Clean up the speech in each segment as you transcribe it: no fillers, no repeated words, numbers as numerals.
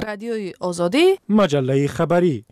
رادیوی آزادی، مجله خبری.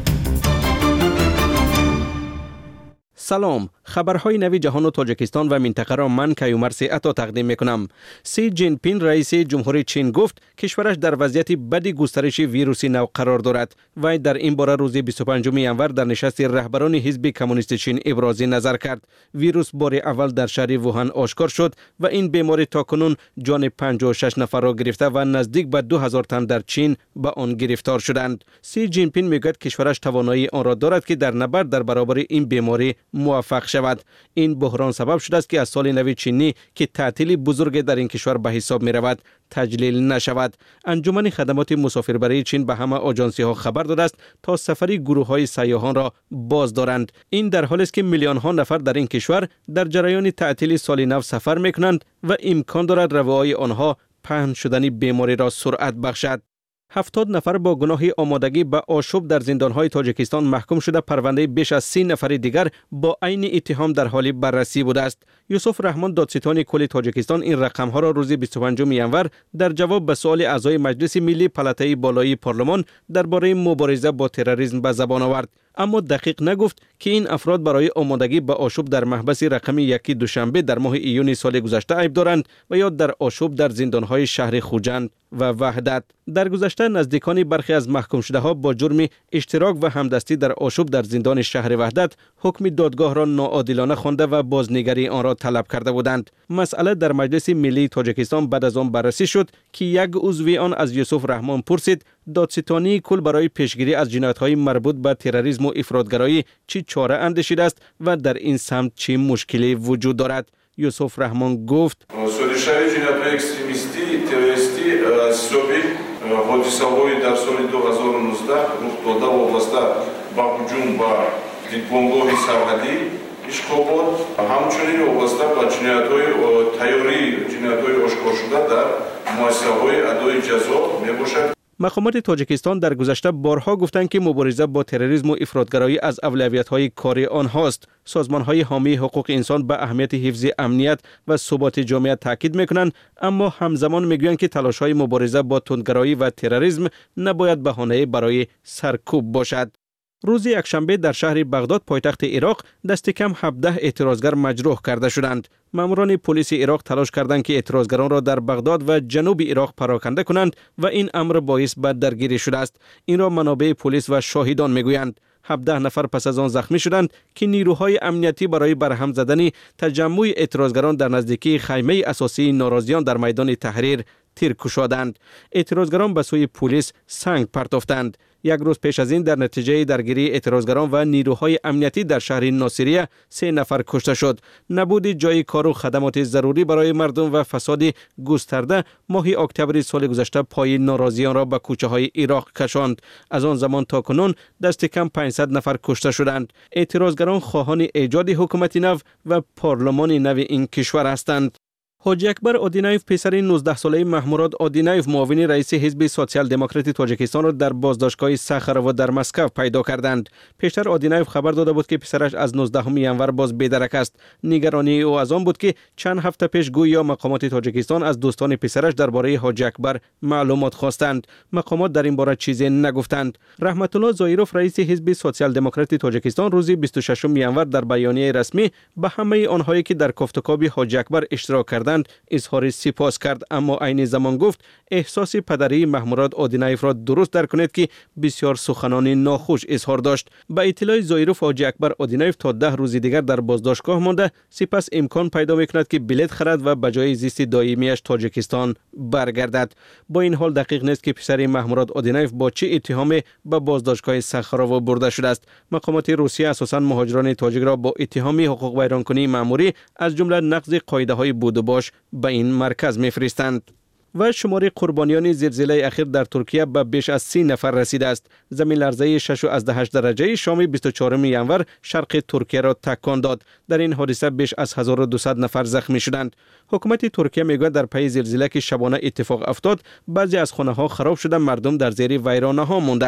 سلام، خبرهای نوی جهان و تاجیکستان و منطقه را من کیومرث عطا تقدیم میکنم. سی جین پین رئیس جمهوری چین گفت کشورش در وضعیت بدی گسترش ویروس نو قرار دارد. وی در این باره روز 25 ژانویه در نشست رهبران حزب کمونیست چین ابراز نظر کرد. ویروس بار اول در شهر ووهان آشکار شد و این بیماری تاکنون جان 56 نفر را گرفته و نزدیک به 2000 تن در چین به آن گرفتار شدند. سی جین پین میگوید کشورش توانایی آن را دارد که در نبرد در برابر این بیماری موفق شود. این بحران سبب شده است که از سال نو چینی که تعطیل بزرگ در این کشور به حساب می رود تجلیل نشود. انجمن خدمات مسافربری چین به همه آژانسی ها خبر داده است تا سفری گروه های سیاحان را باز دارند. این در حالی است که میلیون ها نفر در این کشور در جریان تعطیل سال نو سفر می کنند و امکان دارد روای آنها پهن شدن بیماری را سرعت بخشد. 70 نفر با گناه آمادگی به آشوب در زندانهای تاجیکستان محکوم شده. پرونده بیش از 30 نفر دیگر با عین اتهام در حال بررسی بوده است. یوسف رحمان دادستان کل تاجیکستان این رقم‌ها را روز 25 ژانویه در جواب به سوال اعضای مجلس ملی پالاتای بالایی پارلمان درباره مبارزه با تروریسم به زبان آورد، اما دقیق نگفت که این افراد برای آمادگی به آشوب در محبس رقم 1 دوشنبه در ماه ایون سال گذشته عیب دارند و یا در آشوب در زندانهای شهر خوجند و وحدت. در گذشته نزدیکان برخی از محکوم شده ها با جرم اشتراک و همدستی در آشوب در زندان شهر وحدت حکم دادگاه را ناعادلانه خوانده و بازنگری آن را طلب کرده بودند. مسئله در مجلس ملی تاجیکستان بعد از آن بررسی شد که یک عضو آن از یوسف رحمان پرسید دادستانی کل برای پیشگیری از جنایت‌های مربوط به تروریسم و افراطگرایی چه چاره اندیشیده است و در این سمت چه مشکلی وجود دارد؟ یوسف رحمان گفت سودشای جنایت‌های اکستریمیستی تروریستی حسابی حادثه‌های در سال 2019 رخ داده وابسته به هجوم به دیپلمگاه سرحدی اشغالات همچنین وابسته به جنایت‌های تیاری جنایت‌های آشکار شده در مؤسسه‌های ادای جزا میباشد. مقامات تاجیکستان در گذشته بارها گفتند که مبارزه با تروریسم و افراطگرایی از اولویت‌های کاری آنهاست. سازمان‌های حامی حقوق انسان به اهمیت حفظ امنیت و ثبات جامعه تاکید می‌کنند، اما همزمان می‌گویند که تلاش‌های مبارزه با تندگرایی و تروریسم نباید بهانه برای سرکوب باشد. روز یکشنبه در شهر بغداد پایتخت عراق دست کم 17 اعتراضگر مجروح کرده شدند. ماموران پلیس عراق تلاش کردند که اعتراضگران را در بغداد و جنوب عراق پراکنده کنند و این امر باعث به درگیری شده است. این را منابع پلیس و شاهدان میگویند. 17 نفر پس از آن زخمی شدند که نیروهای امنیتی برای برهم زدن تجمع اعتراضگران در نزدیکی خیمه اساسی ناراضیان در میدان تحریر تیر کشادند. اعتراضگران به سوی پلیس سنگ پرتافتند. یک روز پیش از این در نتیجه درگیری اعتراضگران و نیروهای امنیتی در شهر ناصریه 3 نفر کشته شد. نبود جای کار و خدمات ضروری برای مردم و فساد گسترده ماه اکتبر سال گذشته پای ناراضیان را به کوچه های عراق کشاند. از آن زمان تا کنون دست کم 500 نفر کشته شدند. اعتراضگران خواهان ایجاد حکومت نو و پارلمان نو این کشور هستند. حاجی اکبر آدینایف پسر 19 ساله محمود آدینایف معاون رئیس حزب سوسیال دموکرات تاجیکستان را در بازداشتگاه ساخاروو در مسکو پیدا کردند. پیشتر آدینایف خبر داده بود که پسرش از 19 ژانویه باز بی‌درک است. نگرانی او از آن بود که چند هفته پیش گویا مقامات تاجیکستان از دوستان پسرش درباره حاجی اکبر معلومات خواستند. مقامات در این باره چیزی نگفتند. رحمت الله زایروف رئیس حزب سوسیال دموکرات تاجیکستان روز 26 ژانویه در بیانیه رسمی به همه آنهایی که در کافتکاب حاجی اکبر اشتراک کردند اظهار سپاس کرد، اما عین زمان گفت احساس پدری محمود آدینایف را درست درک کنید که بسیار سخنان ناخوش اظهار داشت. با اطلاع زایروف حاجی اکبر آدینایف تا 10 روز دیگر در بازداشتگاه مانده، سپس امکان پیدا میکند که بلیط خرد و به جای زیست دائمیش تاجیکستان برگردد. با این حال دقیق نیست که پسر محمود آدینایف با چه اتهامی به بازداشتگاه ساخاروو برده شده است. مقامات روسیه اساساً مهاجران تاجیک را با اتهام حقوق ویرانکنی مأموری از جمله نقض قاعده‌های بود و باش به این مرکز میفرستند. و شمار قربانیان زلزله اخیر در ترکیه به بیش از 30 نفر رسیده است. زمین لرزه 6.8 درجه شام 24 ژانویه شرق ترکیه را تکان داد. در این حادثه بیش از 1200 نفر زخمی شدند. حکومت ترکیه میگوید در پی زلزله که شبانه اتفاق افتاد، بعضی از خانه‌ها خراب شده، مردم در زیر ویرانه‌ها ماندند.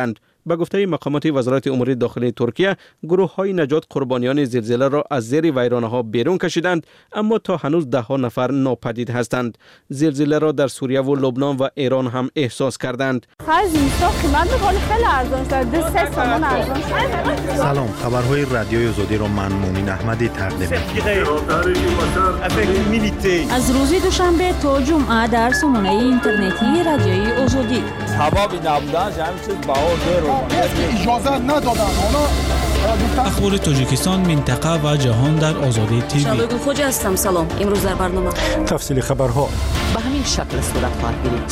به گفته مقامات وزارت امور داخلی ترکیه، گروه‌های نجات قربانیان زلزله را از زیر ویرانه‌ها بیرون کشیدند، اما تا هنوز ده ها نفر ناپدید هستند. زلزله را در سوریه و لبنان و ایران هم احساس کردند. سلام، خبرهای رادیوی آزادی را من مومن احمدی تقدیم می‌کنم. از روز دوشنبه تا جمعه در سامانه اینترنتی رادیوی آزادی. اخبار تاجیکستان، منطقه و جهان در آزادی تیوی. شبکه خوج هستم. سلام. امروز در برنامه تفصیل خبرها به همین شکل صورت خواهد گرفت.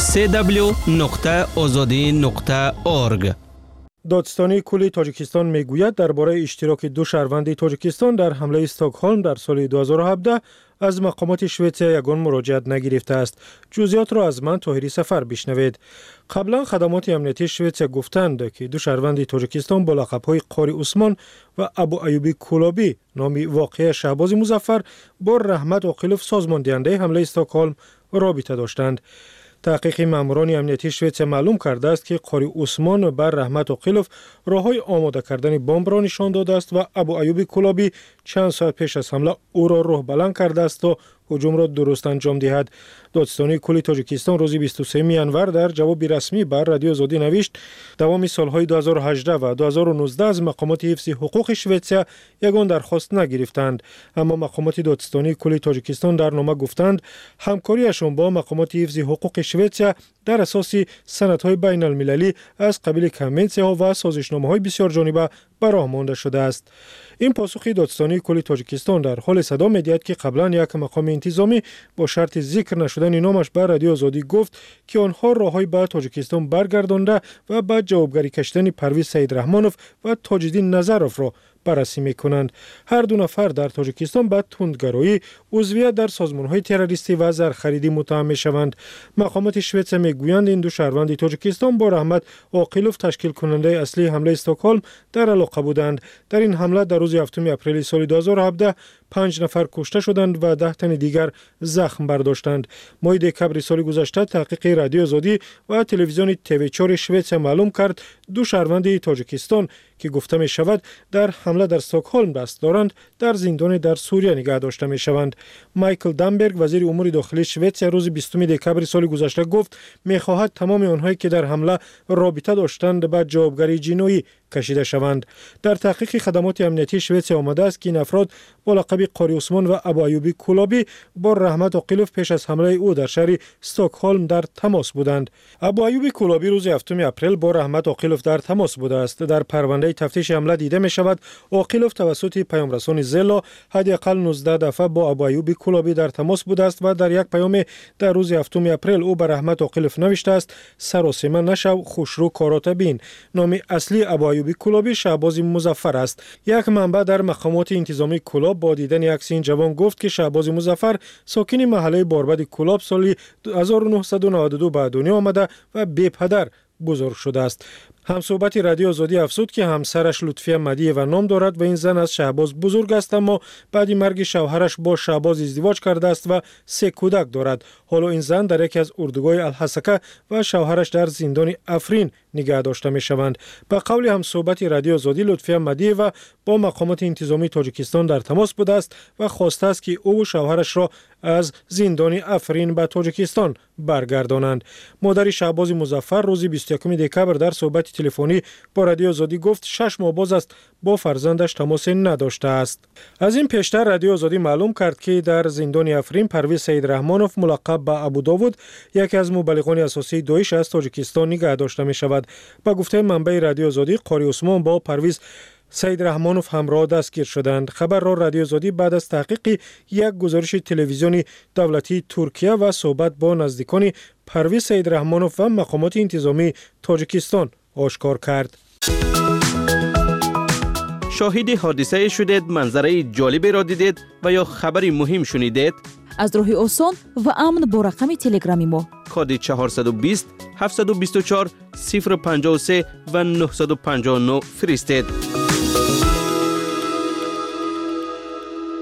www.azadi.org. دادستانی کل تاجیکستان میگوید درباره اشتراک دو شهروند تاجیکستان در حمله استکهلم در سال 2017 از مقامات شویتزر یگان مراجعت نگرفته است. جزئیات را از من طاهری سفر بشنوید. قبلا خدمات امنیتی شویتزر گفتند که دو شهروند تاجیکستان با لقب‌های قاری عثمان و ابو ایوبی کولابی نامی واقعه شهباز مظفر با رحمت عاقلوف سازمان دهنده حمله استکهلم رابطه داشتند. تحقیق ماموران امنیتی شویتزر معلوم کرده است که قاری عثمان بر رحمت عاقلوف راههای آماده کردن بمب را نشان داده است و ابو ایوبی کولابی چند ساعت پیش از حمله او را راه بلند کرده است تا هجوم را درست انجام دهد. دادستانی کل تاجیکستان روز 23 ینور در جواب رسمی بر رادیو آزادی نوشت دوام سالهای 2018 و 2019 از مقامات حفظ حقوق شویتزر یگان درخواست نگرفتند، اما مقامات دادستانی کل تاجیکستان در نامه گفتند همکاریشان با مقامات حفظ حقوق شویتزر در اساس سندهای بین المللی از قبیل کنونسی‌ها و سازشنامه‌های بسیار جانبه براه مانده شده است. این پاسخ دادستانی کل تاجیکستان در حال صدا می‌دهد که قبلا یک مقام انتظامی با شرط ذکر نشدن نامش بر رادیو آزادی گفت که آنها راههای به تاجیکستان برگردانده و بعد جوابگری کشیدن پرویز سید رحمانوف و تاج‌الدین نظرف را بررسی می‌کنند. هر دو نفر در تاجیکستان به تندگرایی، عضویت در سازمان‌های تروریستی و زرخریدی متهم می‌شوند. مقامات شویتزر می‌گویند این دو شهروند تاجیکستان با رحمت عاقلوف تشکیل کننده اصلی حمله استکهلم در علاقه بودند. در این حمله در روز 7 اپریل سال 2017 5 نفر کشته شدند و 10 تن دیگر زخم برداشتند. ماه دکبر سال گذشته تحقیق رادیو آزادی و تلویزیون تیوی 4 شویتزر معلوم کرد دو شهروند تاجیکستان که گفته می شود در حمله در استکهلم دست دارند در زندان در سوریه نگاه داشته می شوند. مایکل دامبرگ وزیر امور داخلی شویتزر روز 20 دکبر سال گذشته گفت می خواهد تمام آنهایی که در حمله رابطه داشتند به جوابگری جنایی کشیده شوند. در تحقیق خدمات امنیتی شویتزر آمده است که این افراد با لقب قاری عثمان و ابو ایوبی کولابی با رحمت عاقلوف پیش از حمله او در شهر استکهلم در تماس بودند. ابو ایوبی کولابی روز 7 اپریل با رحمت عاقلوف در تماس بوده است. در پرونده تفتیش حمله دیده می شود عاقلوف توسط پیامرسان زلا حداقل 19 دفعه با ابو ایوبی کولابی در تماس بوده است و در یک پیام در روز 7 اپریل او به رحمت عاقلوف نوشته است سراسیمه نشو خوشرو کارات بین. نام اصلی ابو ایوبی کولابی شهباز مظفر است. یک منبع در مقامات انتظامی کلاب با دیدن عکس این جوان گفت که شهباز مظفر ساکن محله باربد کلاب سال 1992 به دنیا آمده و بی پدر بزرگ شده است. همصحبت رادیو آزادی افزود که همسرش لطفیه مدیه نام دارد و این زن از شهباز بزرگ است، اما بعد مرگ شوهرش با شهباز ازدواج کرده است و 3 کودک دارد. حالا این زن در یکی از اردوگاه الحسکه و شوهرش در زندان افرین نگاه داشته می شوند. به قول همصحبت رادیو آزادی لطفیه مدیه و با مقامات انتظامی تاجیکستان در تماس بوده است و خواسته است که او و شوهرش را از زندان افرین به تاجیکستان برگردانند. مادر شهباز مظفر روز 21 دکبر در صحبت تلفنی با رادیو آزادی گفت 6 ماه باز است با فرزندش تماس نداشته است. از این پیشتر رادیو آزادی معلوم کرد که در زندان افرین پرویز سید رحمانوف ملقب به ابو داوود یکی از مبلغان اساسی داعش از تاجیکستان نگاه داشته می شود. با گفته منبع رادیو آزادی قاری عثمان با پرویز سید رحمانوف همراه دستگیر شدند. خبر را رادیو آزادی بعد از تحقیق یک گزارش تلویزیونی دولتی ترکیه و صحبت با نزدیکان پرویز سید رحمانوف و مقامات انتظامی تاجیکستان آشکار کرد. شاهد حادثه شدید، منظره جالبی را دیدید و یا خبری مهم شنیدید؟ از راه آسان و امن با رقم تلگرامی ما کد 420 724 053 و 959 فرستید.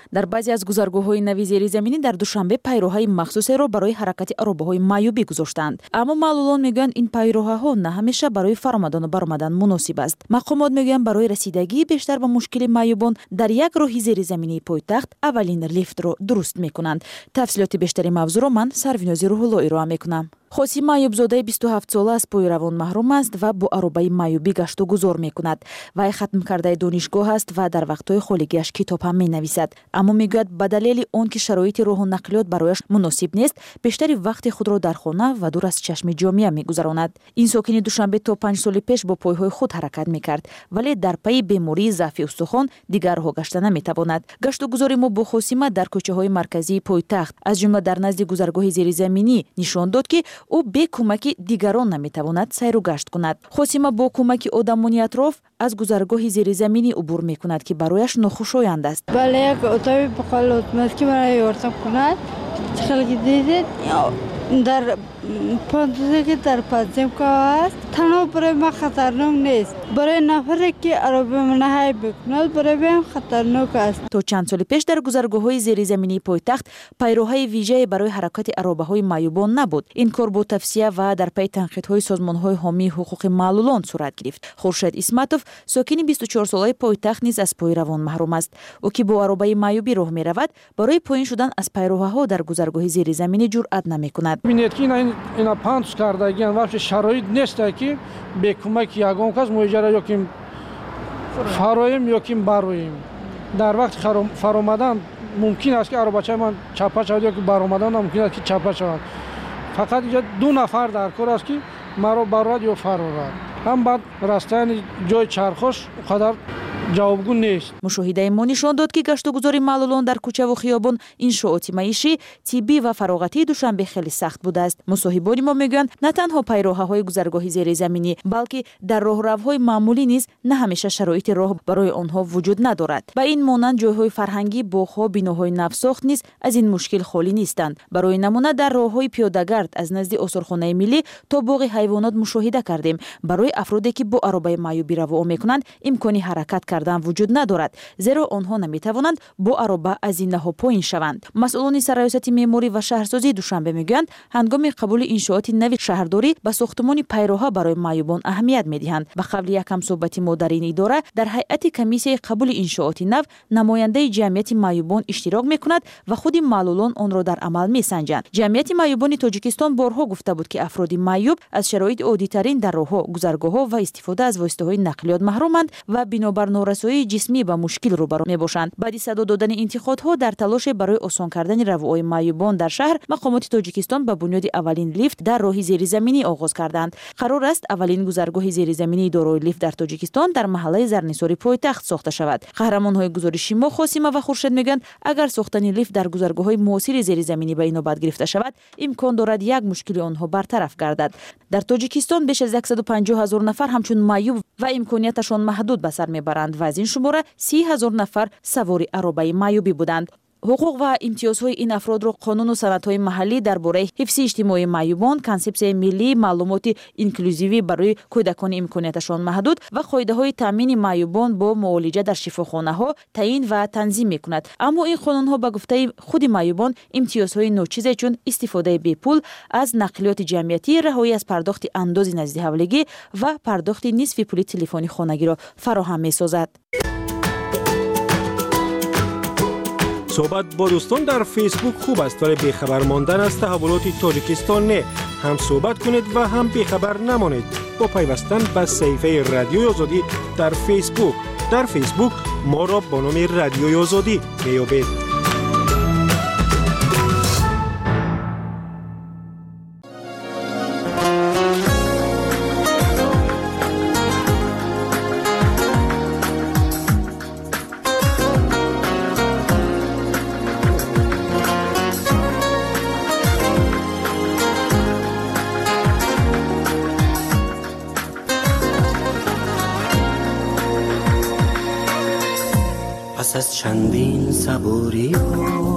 дар баъзе аз гузаргоҳҳои нави зеризаминӣ дар душанбе пайроҳаи махсуседро барои ҳаракати аробаҳои маъюбӣ гузоштанд. Аммо маълулон мегӯянд ин пайроҳаҳо на ҳамеша барои фаромадану баромадан муносиб аст. Мақомот мегӯянд барои расидагии бештар ба мушкили маъюбон дар як роҳи зеризаминии пойтахт аввалин лифтро дуруст мекунанд. Тафсилоти бештари мавзӯъро ман Сарвинози Рӯҳулло ироа мекунам. Хосим Маъюбзодаи 27 сола аз пойравон маҳрум аст ва бо аробаи маъюбӣ гашту гузор мекунад. Вай хатмкардаи донишгоҳ аст ва дар вақтҳои холигиаш китоб ҳам менависад. Аммо мегӯяд ба далели он ки шароити роҳу нақлиёт барояш муносиб нест, бештари вақти худро дар хона ва дур аз чашми ҷомеа мегузаронад. Ин сокини Душанбе то 5 соли пеш бо пойҳои худ ҳаракат мекард, вале дар пайи бемории заъфи устухон дигар роҳ гашта наметавонад. Гаштугузори мо бо Хосима дар кӯчаҳои марказии пойтахт, аз ҷумла дар назди гузаргоҳи зеризаминӣ нишон дод ки ӯ бе кӯмаки дигарон наметавонад сайру гашт кунад. Хосима бо кӯмаки одамони атроф аз гузаргоҳи зеризаминӣ убур мекунад ки барояш нохушоянд аст. бале як отоби бақолотмаст ки маро ёрдам кунад хелки дидед дар пантузе ки дар подземка аст танҳо барои ман хатарнок нест, барои нафаре ки аробаи наҳай бекунад барои ман хатарнок аст. То чанд соли пеш дар гузаргоҳҳои зеризаминии пойтахт пайроҳаи вижае барои ҳаракати аробаҳои маъюбон набуд. Ин кор бо тавсия ва дар пайи танқидҳои созмонҳои ҳомии ҳуқуқи маълулон сурат гирифт. Хуршед Исматов, сокини 24-солаи пойтахт низ аз пойравон маҳрум аст. ӯ ки бо аробаи маъюбӣ роҳ меравад, барои поин шудан аз пайроҳаҳо дар гузаргоҳи зеризаминӣ ҷуръат намекунад. бинед ки ина панс кардагиан вақти шароит неста ки бе кӯмаки ягон кас муиҷара ёким фароем ёким бароем. дар вақти фаромадан мумкин аст ки аробачаи ман чапа шавад ёки баромадан мумкин аст ки чапа шавад. фақат иҷо ду нафар дар кор аст ки маро барорад ё фарорад. ҳам баъд растани ҷои чархош қадар ҷавобгӯ нест. мушоҳидаи мо нишон дод ки гаштугузори маълулон дар кӯчаву хиёбон, иншооти маишӣ, тиббӣ ва фароғатии Душанбе хеле сахт будааст. мусоҳибони мо мегӯянд на танҳо пайроҳаҳои гузаргоҳи зеризаминӣ, балки дар роҳравҳои маъмулӣ низ на ҳамеша шароити роҳ барои онҳо вуҷуд надорад. ба ин монанд ҷойҳои фарҳангӣ, боғҳо, биноҳои навсохт низ аз ин мушкил холӣ нестанд. барои намуна дар роҳҳои пиёдагард аз назди осорхонаи миллӣ то боғи ҳайвонот мушоҳида кардем. барои афроде ки бо аробаи маъюбӣ равоо мекунанд имкони ҳаракат кардан вуҷуд надорад, зеро онҳо наметавонанд бо ароба аз зинаҳо поин шаванд. масъулони сарраёсати меъморӣ ва шаҳрсозии Душанбе мегӯянд, ҳангоми қабули иншооти нави шаҳрдорӣ ба сохтумони пайроҳа барои маъюбон аҳамият медиҳанд. ба қавли як ҳамсоҳбати мо дар ин идора, дар ҳайати комиссияи қабули иншооти нав намояндаи ҷамъияти маъюбон иштирок мекунад ва худи маълулон онро дар амал месанҷанд. ҷамъияти маъюбони Тоҷикистон борҳо гуфта буд ки афроди маъюб аз шароити оддитарин дар роҳҳо, гузаргоҳҳо ва истифода аз воситаҳои нақлиёт маҳруманд ва бинобар норасоии ҷисмӣ ба мушкил рӯбаро мебошанд. баъди садо додани интиқодҳо дар талоше барои осон кардани равои маъюбон дар шаҳр, мақомоти Тоҷикистон ба бунёди аввалин лифт дар роҳи зеризаминӣ оғоз карданд. қарор аст аввалин гузаргоҳи зеризаминии дорои лифт дар Тоҷикистон дар маҳаллаи Зарнисори пойтахт сохта шавад. қаҳрамонҳои гузориши мо Хосима ва Хуршед мегӯянд, агар сохтани лифт дар гузаргоҳҳои муосири зеризаминӣ ба инобат гирифта шавад, имкон дорад як мушкили онҳо бартараф гардад. дар Тоҷикистон беш аз 150 000 нафар ҳамчун маъюб ва имконияташон маҳдуд ба сар мебаранд ва аз ин шумора 30 000 нафар савори аробаи маъюбӣ буданд. ҳуқуқ ва имтиёзҳои ин афродро қонуну санадҳои маҳаллӣ дар бораи ҳифзи иҷтимоии маъюбон, консепсияи миллии маълумоти инклюзивӣ барои кӯдакони имконияташон маҳдуд ва қоидаҳои таъмини маъюбон бо муолиҷа дар шифохонаҳо таъин ва танзим мекунад. аммо ин қонунҳо ба гуфтаи худи маъюбон имтиёзҳои ночизе чун истифодаи бепул аз нақлиёти ҷамъиятӣ, раҳоӣ аз пардохти андози наздиҳавлигӣ ва пардохти нисфи пули телефони хонагиро фароҳам месозад. صحبت با دوستان در فیسبوک خوب است ولی بیخبر ماندن از تحولات تاجیکستان نه. هم صحبت کنید و هم بیخبر نمانید با پیوستن به صفحه رادیوی آزادی در فیسبوک. در فیسبوک ما را با نام رادیوی آزادی میابید. پس از چندین صبوری ها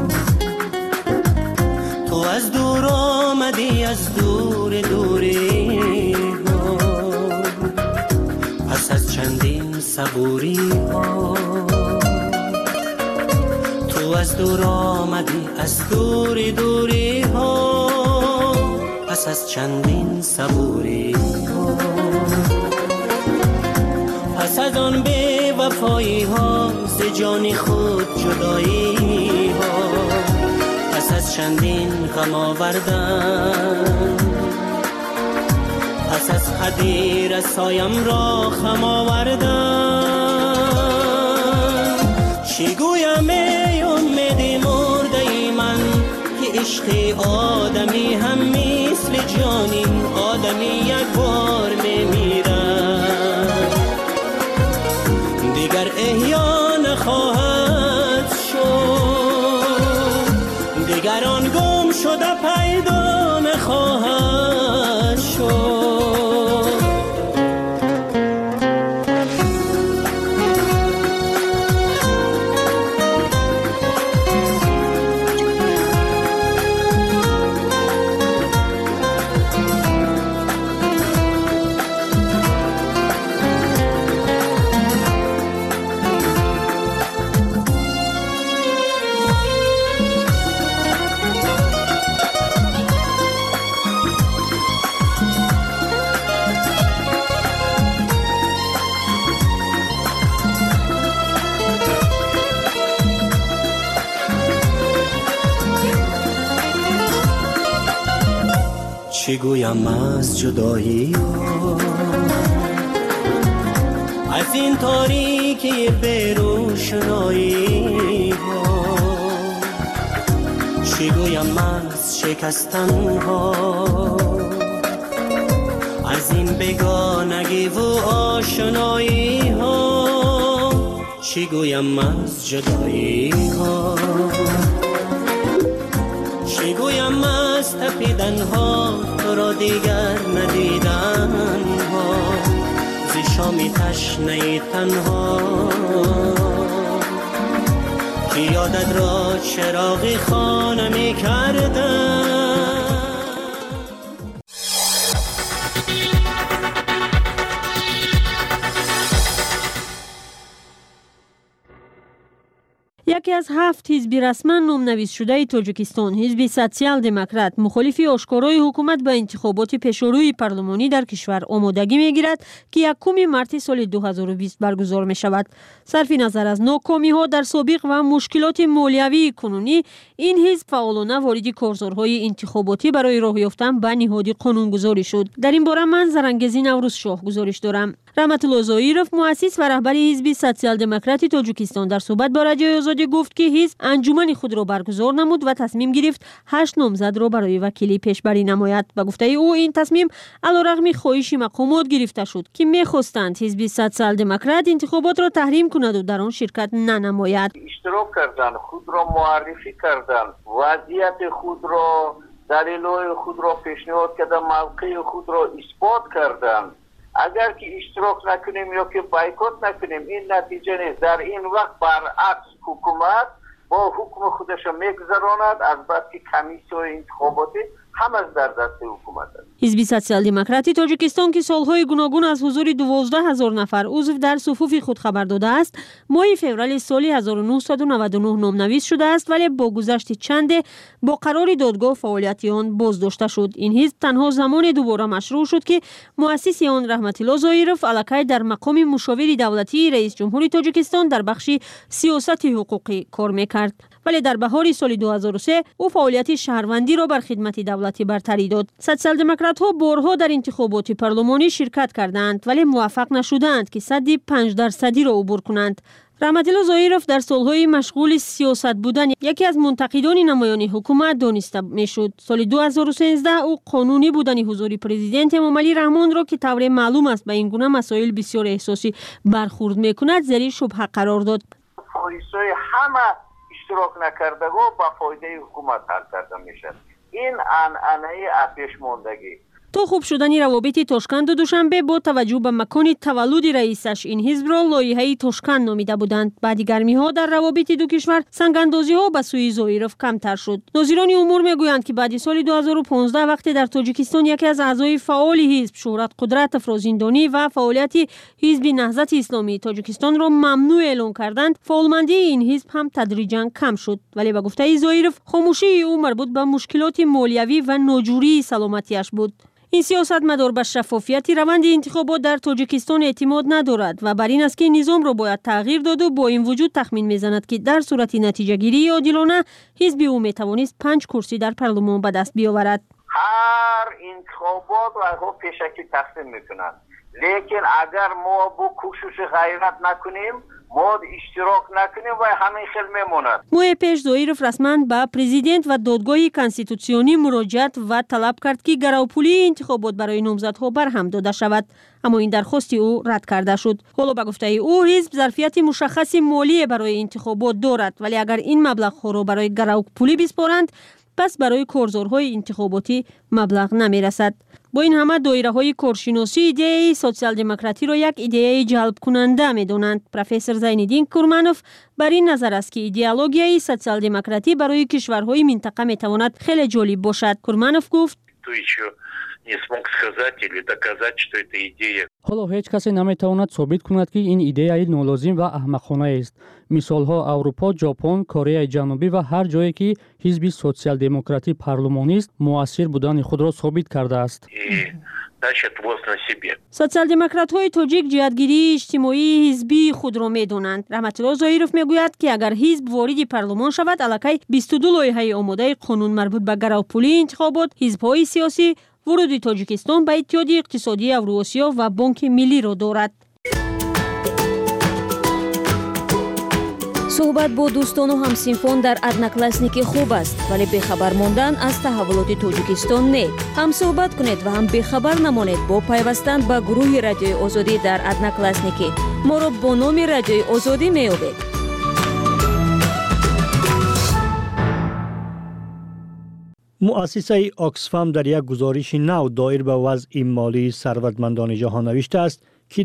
تو از دور آمدی، از دور دوری ها. پس از چندین صبوری ها از دور آمدی از دور دوری ها، پس از چندین صبوری ها، پس از آن بی وفایی ها، ز جان خود جدایی ها، پس از چندین غم آوردن، پس از قدیر سایم را خم آوردن. چی گویم ای امید مرده من که عشق آدمی هم مثل جانیم، آدمی یک بار میمیرد دیگر احیا نخواهد شد، دیگر آن گم شده پیدا نخواهد شد. چی گویم از جدایی ها، از این تاریکی بروشنایی ها، چی گویم از شکستن ها، از این بگانگی و آشنایی ها، چی گویم از جدایی ها، چی گویم از تپیدن ها، تو را دیگر ندیدن ها، ز شامی تشنه تنها که یادت را چراغی خانه می کردن. یکی از 7 حزب رسما نام‌نویس شده تاجیکستان، حزب سوسیال دموکرات، مخالف آشکارای حکومت به انتخابات پیشروی پارلمانی در کشور آمادگی می‌گیرد که 1 مارس سال 2020 برگزار می‌شود. صرف نظر از ناکامی‌ها در سابق و مشکلات مالیوی کنونی، این حزب فعالانه وارد کارزارهای انتخاباتی برای راه یافتن به نهاد قانونگذاری شد. در این باره من زرنگزی نوروز شاه گزارش دارم. رحمت الله زاییروف، مؤسس و رهبر حزب سوسیال دموکرات تاجیکستان، در صحبت با رادیوی آزادی گفت که حزب انجمن خود را برگزار نمود و تصمیم گرفت 8 نامزد را برای وکیلی پیشبری نماید. به گفته او این تصمیم علیرغم خواهش مقامات گرفته شد که می‌خواستند حزب سوسیال دموکرات انتخابات را تحریم کند و در آن شرکت ننماید. اشتراک کردن، خود را معرفی کردن، وضعیت خود را، دلایل خود را پیشنهاد کردن، موقع خود را اثبات کردن. اگر که اشتراک نکنیم یا که بایکوت نکنیم این نتیجه نیست. در این وقت برعکس حکومت با حکم خودش میگذراند، البته کمیسیون انتخاباتی هم از در دست حکومت است. حزب سوسیال دموکراتی تاجیکستان که سالهای گوناگون از حضور 12,000 نفر عضو در صفوف خود خبر داده است، ماه فوریه سال 1999 نام‌نویس شده است، ولی با گذشت چند با قرار دادگاه فعالیت آن بازداشته شد. این حزب تنها زمان دوباره مشروع شد که مؤسس آن رحمت الله زاییروف علاقه در مقام مشاور دولتی رئیس جمهور تاجیکستان در بخش سیاست حقوقی کار می‌کرد. ولی در بهار سال 2003 او فعالیت شهروندی را بر خدمت دولتی برتری داد. سوسیال دموکرات‌ها بارها در انتخابات پارلمانی شرکت کردند ولی موفق نشدند که سد 5% را عبور کنند. رحمت الله زاییروف در سالهای مشغول سیاست بودن یکی از منتقدان نمایان حکومت دانسته میشد. سال 2013 او قانونی بودن حضور پرزیدنت امام علی رحمان را که طور معلوم است به این گونه مسائل بسیار احساسی برخورد میکند زیر شبهه قرار داد. پلیسای همه اشتراک نکردگان با فایده حکومت حل کرده میشد. این عنعنه پیشماندگی تا خوب شدن روابط تاشکند و دوشنبه با توجه به مکان تولد رئیسش این حزب را لایحه تاشکند نامیده بودند. بعد گرمی‌ها در روابط دو کشور سنگ‌اندازی‌ها به سوی زویروف کمتر شد. ناظران امور میگویند که بعد سال 2015 وقتی در تاجیکستان یکی از اعضای فعال حزب شهرت قدرت افرازیندانی و فعالیت حزب نهضت اسلامی تاجیکستان را ممنوع اعلام کردند، فعالمندی این حزب هم تدریجاً کم شد. ولی به گفته زویروف خاموشی او مربوط به مشکلات مالیوی و ناجوری سلامتیش بود. این سیاستمدار به شفافیت روند انتخابات در تاجیکستان اعتماد ندارد و بر این است که نظام را باید تغییر داد و با این وجود تخمین میزند که در صورت نتیجه گیری عادلانه حزب او میتوانست 5 کرسی در پارلمان به دست بیاورد. هر انتخابات را پیشکی تقسیم میکنند، لیکن اگر ما با کوشش غیرت نکنیم، ما اشتراک نکنیم و همین خیل میموند. ماه پیش زویروف رسما به پرزیدنت و دادگاه کنستیتوسیونی مراجعت و طلب کرد که گروپولی انتخابات برای نامزدها برهم داده شود، اما این درخواست او رد کرده شد. حالا به گفته او حزب ظرفیت مشخصی مالی برای انتخابات دارد، ولی اگر این مبلغ را برای گروپولی بسپارند پس برای کارزارهای انتخاباتی مبلغ نمیرسد. با این همه دایره‌های کارشناسی ایده سوسیال دموکراتی را یک ایده جلب کننده می‌دانند. پروفسور زینالدین کرمانوف بر این نظر است که ایدئولوژی سوسیال دموکراتی برای کشورهای منطقه می‌تواند خیلی جالب باشد. کرمانوف گفت: حالا هیچ کسی نمیتواند ثابت کند که این ایده نالازم و احمقانه است. مثالها اروپا، ژاپن، کره جنوبی و هر جایی که حزب سوسیال دموکراتی پارلمانی است، مؤثر بودن خود را ثابت کرده است. سوسیال دموکرات‌های تاجیک جهتگیری اجتماعی حزبی خود را می‌دانند. رحمت الله زویروف میگوید که اگر حزب وارد پارلمان شود، الکی 22 لایحه آماده قانون مربوط به گروپولی انتخابات، حزب‌های سیاسی، ورود تاجیکستان به اتحادیه اقتصادی اوراسیا و بانک ملی را دارد. صحبت با دوستان و همسنفان در ادناکلاسنیک خوب است، ولی بخبر ماندن از تحولات تاجیکستان نه. هم صحبت کنید و هم بخبر نمانید با پیوستن به گروه رادیوی آزادی در ادناکلاسنیک. ما را با نام رادیوی آزادی میابید. مؤسسه آکسفام در یک گزارش نو دایر به وضع مالی ثروتمندان جهان نوشته است که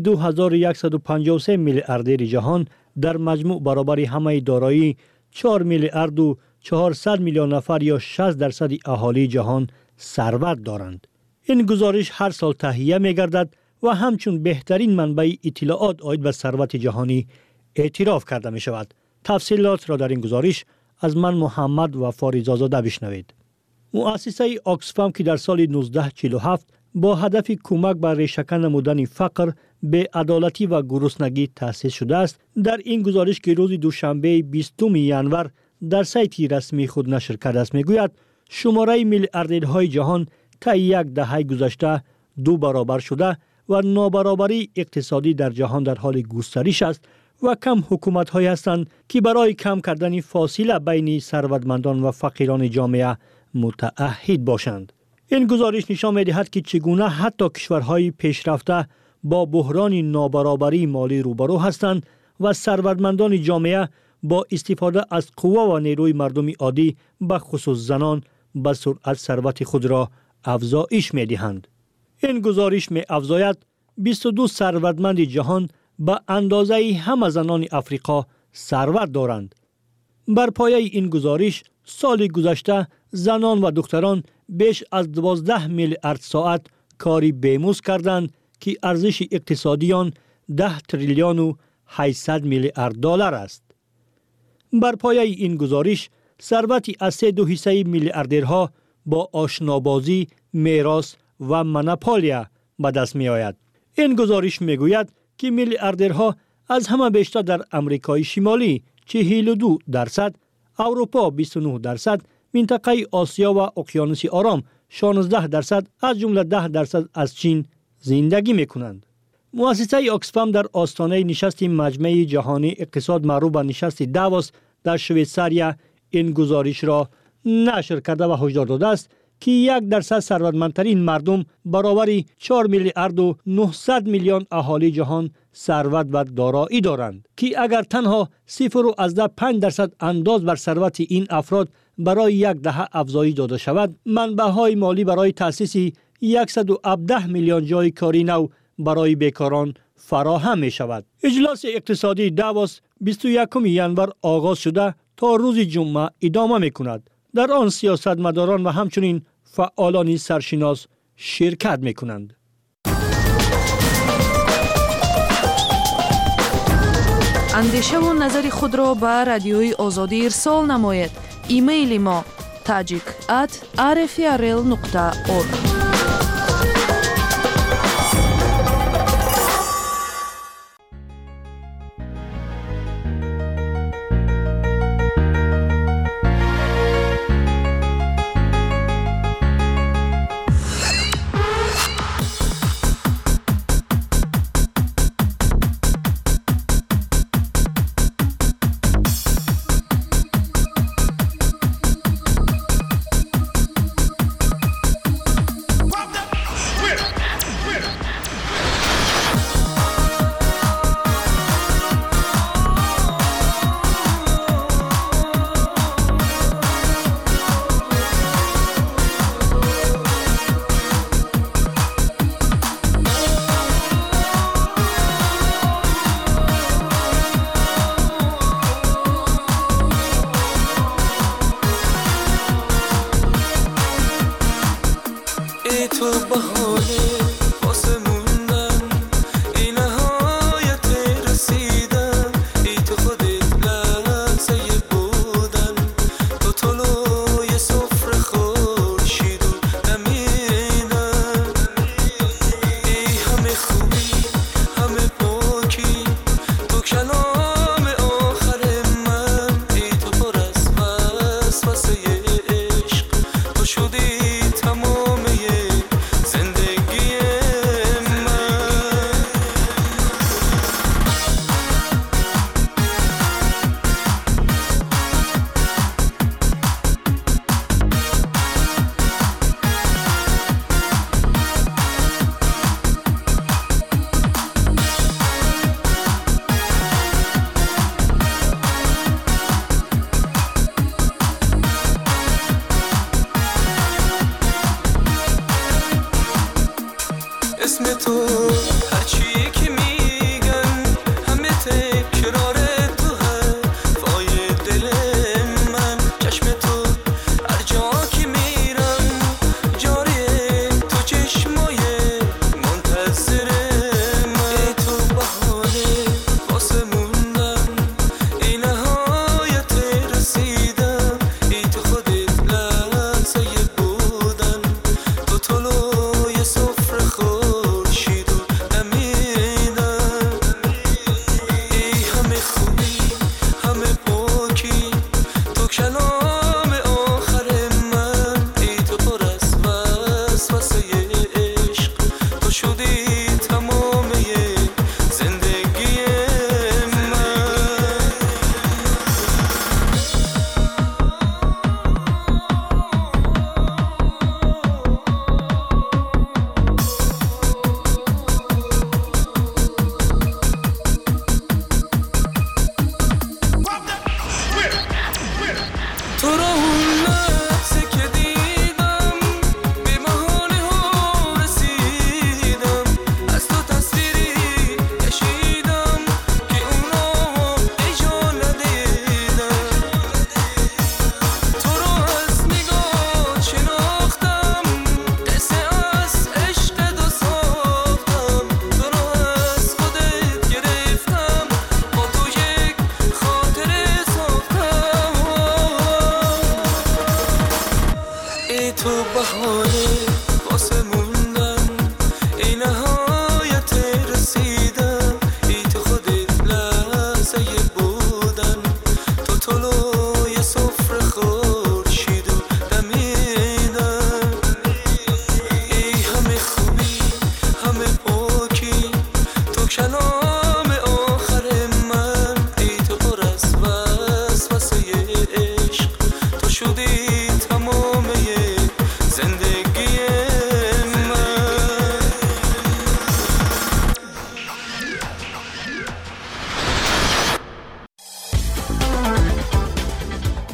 2153 میلیاردر جهان در مجموع برابر همه دارایی 4 میلیارد و 400 میلیون نفر یا 60% اهالی جهان ثروت دارند. این گزارش هر سال تهیه می گردد و همچون بهترین منبع اطلاعات عاید به ثروت جهانی اعتراف کرده می شود. تفصیلات را در این گزارش از من محمد و فاریزآزاده بشنوید. مؤسسه آکسفام که در سال 1947 با هدف کمک به ریشه‌کن نمودن فقر، بی‌عدالتی و گرسنگی تأسیس شده است، در این گزارش که روز دوشنبه 20 ژانویه در سایت رسمی خود نشر کرده است میگوید شماره میلیاردرهای جهان طی یک دهه گذشته 2 برابر شده و نابرابری اقتصادی در جهان در حال گسترش است و کم حکومت‌هایی هستند که برای کم کردن فاصله بین ثروتمندان و فقیران جامعه متعهد باشند. این گزارش نشان می‌دهد که چگونه حتی کشورهای پیشرفته با بحران نابرابری مالی روبرو هستند و ثروتمندان جامعه با استفاده از قوه و نیروی مردم عادی به خصوص زنان به سرعت ثروت خود را افزایش می‌دهند. این گزارش می‌افزاید 22 ثروتمند جهان به اندازه همه زنان افریقا ثروت دارند. بر پایه این گزارش سال گذشته زنان و دختران بیش از 12 میلیارد ساعت کاری بیمزد کردند که ارزش اقتصادی آن 10 تریلیون و 800 میلیارد دلار است. بر پایه این گزارش ثروتی از 3.2 میلیاردرها با آشنابازی، میراث و منپالیا به دست می آید. این گزارش می گوید که میلیاردرها از همه بیشتر در امریکای شمالی 42%، اروپا 29%، منطقه آسیا و اقیانوس آرام 16%، از جمله 10% از چین زندگی می کنند. مؤسسه آکسفام در آستانه نشست مجمع جهانی اقتصاد معروف به نشست داووس در شویتزاریا این گزارش را نشر کرده و هشدار داده است که 1% ثروتمندترین مردم برابر 4 میلیارد و 900 میلیون اهالی جهان ثروت و دارایی دارند که اگر تنها 0.5% انداز بر ثروت این افراد برای یک دهه افزایش داده شود، منبع‌های مالی برای تأسیس 117 میلیون جای کاری نو برای بیکاران فراهم می شود. اجلاس اقتصادی داووس 21 ژانویه آغاز شده تا روز جمعه ادامه می کند. در آن سیاستمداران و همچنین فعالان سرشناس شرکت می کنند. اندیشه و نظر خود را به رادیوی آزادی ارسال نماید. ایمیل ما tajik@rfrl.org.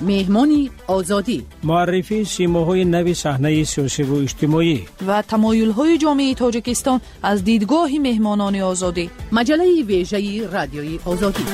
مهمان آزادی، معرفی سیماهای نو صحنه سیاسی و اجتماعی و تمایل‌های جامعه تاجیکستان از دیدگاه مهمانان آزادی. مجله ویژه رادیوی آزادی.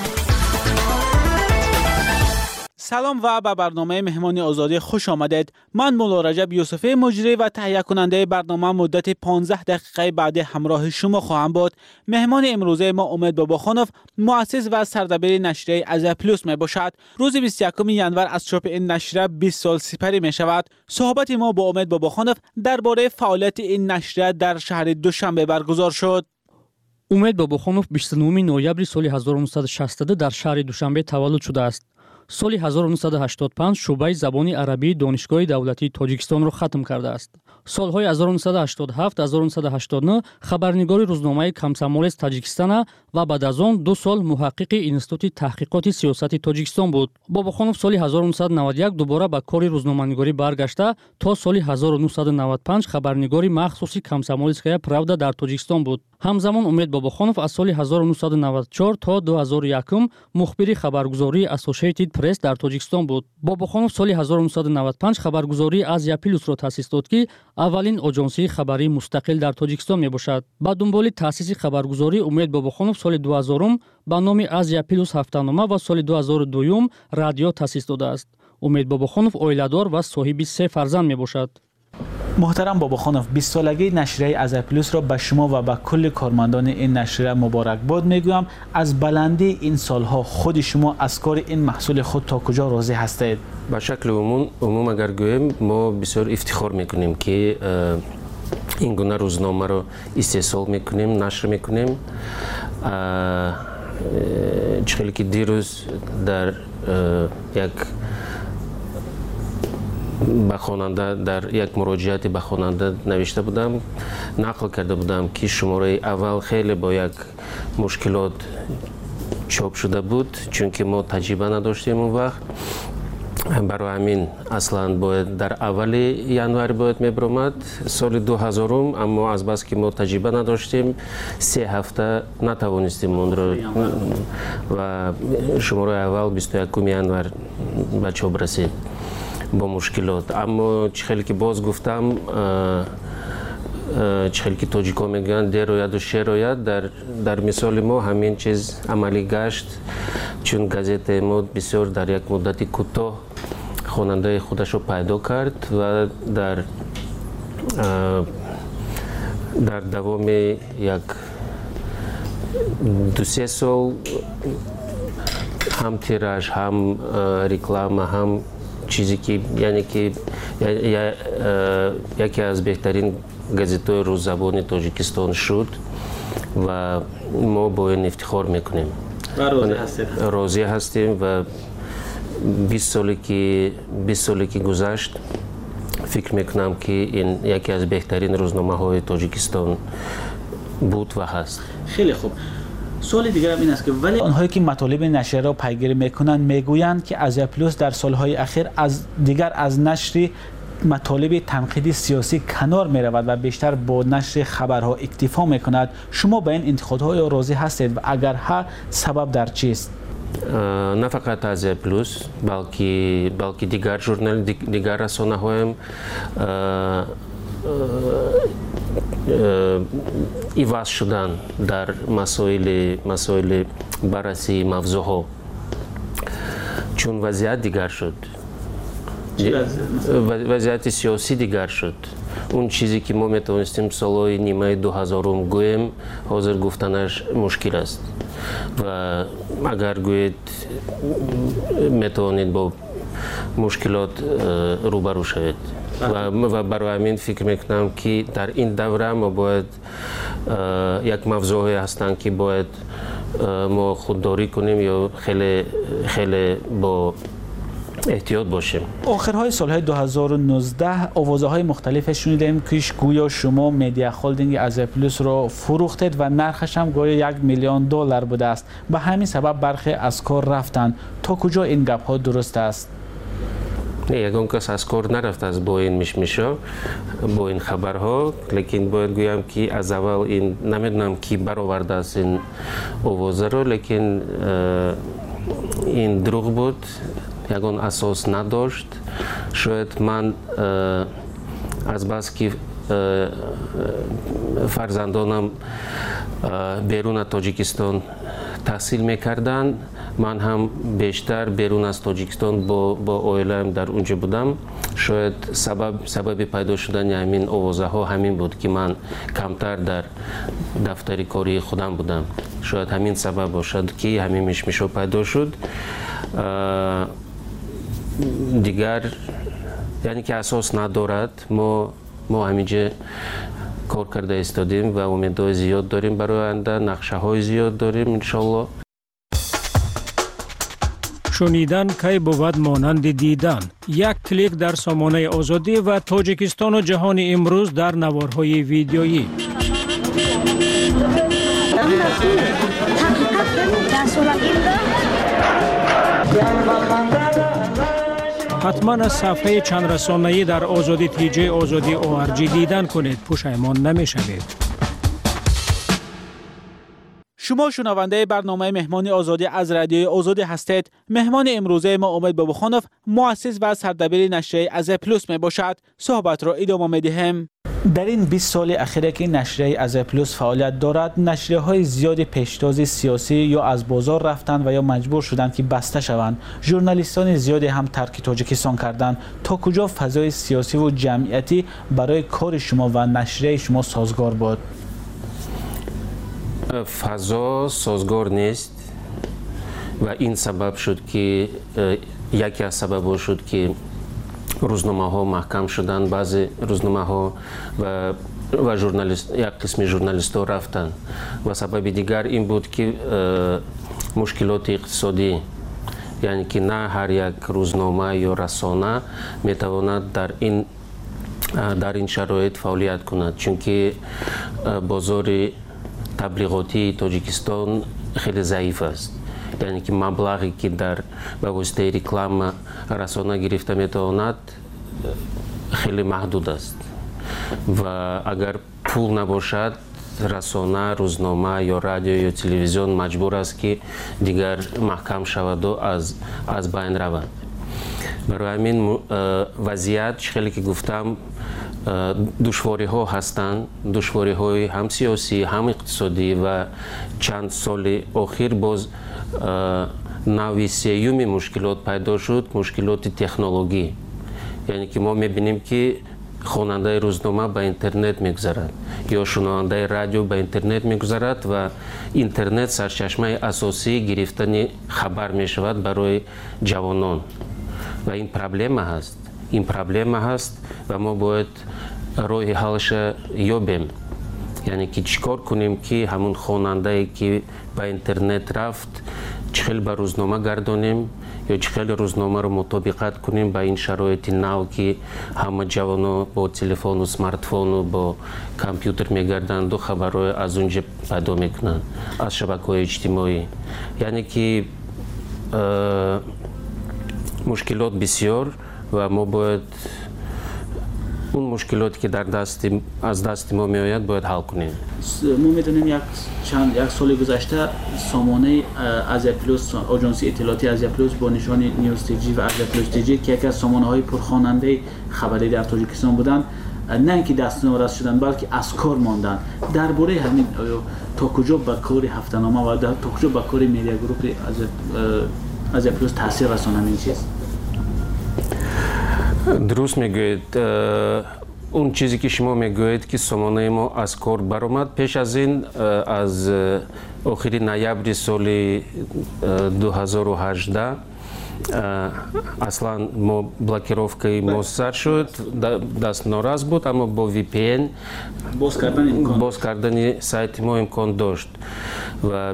سلام و به برنامه مهمان آزادی خوش آمدید. من مولا رجب یوسفی مجری و تهیه کننده برنامه مدت 15 دقیقه بعد همراه شما خواهم بود. مهمان امروزه ما امید باباخانوف، مؤسس و سردبیر نشریه ازیا پلوس می باشد. روز 21 ژانویه از چاپ این نشریه 20 سال سپری می شود. صحبت ما با امید باباخانوف درباره فعالیت این نشریه در شهر دوشنبه برگزار شد. امید باباخانوف 29 نوامبر سال 1962 در شهر دوشنبه تولد شده است. سال 1985 شعبه زبان عربی دانشگاه دولتی تاجیکستان را ختم کرده است. سالهای 1987 1989 خبرنگار روزنامه کامسомолец تاجیکستان و بعد از آن 2 سال محقق اینستیتوت تحقیقات سیاسی تاجیکستان بود. باباخانوف سال 1991 دوباره به کار روزنامه‌نگاری برگشته تا سال 1995 خبرنگار مخصوصی کامسомолецкая правда در تاجیکستان بود. همزمان امید باباخانوف از سال 1994 تا 2001 مخبر خبرگزاری Associated Press در تاجیکستان بود. باباخانوف سال 1995 خبرگزاری ازیا پلوس را تأسیس داد که اولین آژانسی خبری مستقل در تاجیکستان می باشد. با دنبال تأسیس خبرگزاری امید باباخانوف سال 2000 با نام ازیا پلوس هفته‌نامه و سال 2002 رادیو تأسیس داده است. امید باباخانوف عائله‌دار و صاحب 3 فرزند می باشد. محترم باباخانوف، 20 سالگی نشریه ازیا پلوس را به شما و به کل کارمندان این نشریه مبارکباد میگویم. از بلندی این سالها خود شما از کار این محصول خود تا کجا راضی هستید؟ به شکل عموم اگر گویم ما بسیار افتخار میکنیم که این گونه روزنامه را استحصال میکنیم، نشر میکنیم. چخیلی که دیروز در یک به خواننده در یک مراجعاتی به خواننده نوشته بودم، نقل کرده بودم که شماره اول خیلی با یک مشکلات چاپ شده بود چون که ما تجربه نداشتیم اون وقت. برای همین اصلا باید در اول ژانویه باید میبرامد سال 2000 اما از بس که ما تجربه نداشتیم 3 هفته نتوانستیم اون را و شماره اول 21 ژانویه به چاپ رسید با مشکلات. اما چخیلی که باز گفتم چخیلی که تاجیکا میگن دیر و شیر در مثال ما همین چیز عملی گشت چون گازت ما بسیار در یک مدت کوتاه خواننده خودش رو پیدا کرد و در دوام یک 2-3 سال هم تیراژ هم رکلام هم چیزی که یعنی که یکی از بهترین گازت‌های روززبان تاجیکستان شد و ما با این افتخار میکنیم و راضی هستیم و 20 سالی که گذشت فکر میکنم که این یکی از بهترین روزنامه های تاجیکستان بود و هست. خیلی خوب. سوال دیگر هم این است که ولی آنهایی که مطالب نشریه را پیگیری میکنند میگویند که ازیا پلوس در سالهای اخیر از نشر مطالب تنقیدی سیاسی کنار می رود و بیشتر با نشر خبرها اکتفا می کند. شما به این انتقادهای راضی هستید و اگر ها سبب در چیست؟ نه فقط ازیا پلوس بلکه دیگر ژورنال دیگر رسانه هایم ایواز شدن در مسائل بررسی موضوعها چون وضعیت دیگر شد. وضعیت سیاسی دیگر شد. اون چیزی که ما میتونستیم سالهای نیمه 2000 گویم حاضر گفتنش مشکل است و اگر گوید میتونید با مشکلات روبرو شوید و برای همین فکر میکنم که در این دوره ما باید یک موضوعی هستند که باید ما خودداری کنیم یا خیلی با احتیاط باشیم. آخرهای سالهای 2019 آوازهای مختلف شنیدیم که گویا شما مدیا هولدینگ ازیا پلوس را فروختید و نرخش هم گویا $1 میلیون بوده است. به همین سبب برخی از کار رفتند. تا کجا این گپ ها درست است؟ نه یگان کس از کار نرفت از با این مشمشا با این خبرها، لیکن باید گویم که از اول این نمیدونم کی برآورده است این آوازه رو، لیکن این دروغ بود. ягон асос надошт. Шояд ман азбаски фарзандонам беруна Тоҷикистон таҳсил мекардан, ман ҳам бештар берун аз Тоҷикистон бо оилаам дар унҷо будам. Шояд сабаби пайдо шудани ҳамин овозаҳо ҳамин буд, ки ман камтар дар дафтари кории худам будам. Шояд ҳамин сабаб бошад, ки ҳамин мишмишо пайдо шуд. Дигар яъне ки асос надорад, мо ҳаминҷа кор карда истодем ва умедҳои зиёд дорем барои оянда, нақшаҳои зиёд дорем иншоалло. шунидан кай бувад монанди дидан. Як клик дар сомонаи озодӣ ва Тоҷикистону ҷаҳони имрӯз дар наворҳои видеоӣ. ҳатман аз сафҳаи чандрасонаӣ дар озодӣ тиҷаи озодӣ ORG дидан кунед, пушаймон намешавед. شما شنونده برنامه مهمان آزادی از رادیوی آزادی هستید. مهمان امروزه ما امید بابخانوف، مؤسس و سردبیر نشریه از پلوس می باشد. صحبت را ادامه می‌دهیم. در این 20 سال اخیر که نشریه از پلوس فعالیت دارد، نشریه های زیادی پیشتاز سیاسی یا از بازار رفتند و یا مجبور شدند که بسته شوند. ژورنالیستان زیادی هم ترک تاجیکستان کردند. تا کجا فضای سیاسی و جمعیتی برای کار شما و نشریه شما سازگار بود؟ فضا سازگار نیست و این سبب شد که یکی از سبب شد که روزنامه ها محکم شدن، بعضی روزنامه ها و ژورنالیست، یک قسم ژورنالیست ها رفتن و سبب دیگر این بود که مشکلات اقتصادی، یعنی که نه هر یک روزنامه یا رسانه میتواند در این شرایط فعالیت کند، چون که بازار تبلیغاتی تاجیکستان خیلی ضعیف است. یعنی که مبلغی که در به واسطه رکلام رسانه گرفته میتواند خیلی محدود است و اگر پول نباشد رسانه، روزنامه یا رادیو یا تلویزیون مجبور است که دیگر محکم شود و از بین رود. برای همین وضعیت خیلی که گفتم دشواری ها هستند، دشواری های هم سیاسی هم اقتصادی و چند سال اخیر باز نوع سیوم مشکلات پیدا شد، مشکلات تکنولوژی. یعنی که ما میبینیم که خواننده روزنامه به اینترنت میگذرد یا شنونده رادیو به اینترنت میگذرد و اینترنت سرچشمه اساسی گرفتن خبر میشود برای جوانان و این پرابلم هست. این پرابلم هست و ما باید راه حلش یابیم. یعنی که چیکار کنیم که همون خواننده که به اینترنت رفت چخیل به روزنامه گردانیم یا چخیل روزنامه رو مطابقت کنیم با این شرایط نو که همه جوانا با تلفن و سمارتفون و با کامپیوتر میگردند و خبرهای از اونجا پیدا میکنند از شبکه‌های اجتماعی. یعنی که مشکلات بسیار و ما باید اون مشکلاتی که در از دست ما میآید باید حل کنیم. ما میدونیم یک سال گذشته سامانه آزیا پلوس، آژانس اطلاعاتی آزیا پلوس با نشان نیوز تیجی و آزیا پلوس تیجی که یکی از سامانه های پرخواننده خبری در تاجیکستان بودند، نه اینکه دست نوراست شدن بلکه از کار ماندن. درباره همین تا کجا به کار هفته‌نامه و تا کجا به کار میدیا گروپ آزیا پلوس تاثیر رسانند این چیز؟ درست میگوید. اون چیزی که شما میگوید که سامانه ما از کار برآمد، پیش از این از آخر نوامبر سال 2018 اصلا ما بلاکировкой ما سر شد، دست ناراض بود، اما با VPN باز کردن سایت ما امکان داشت و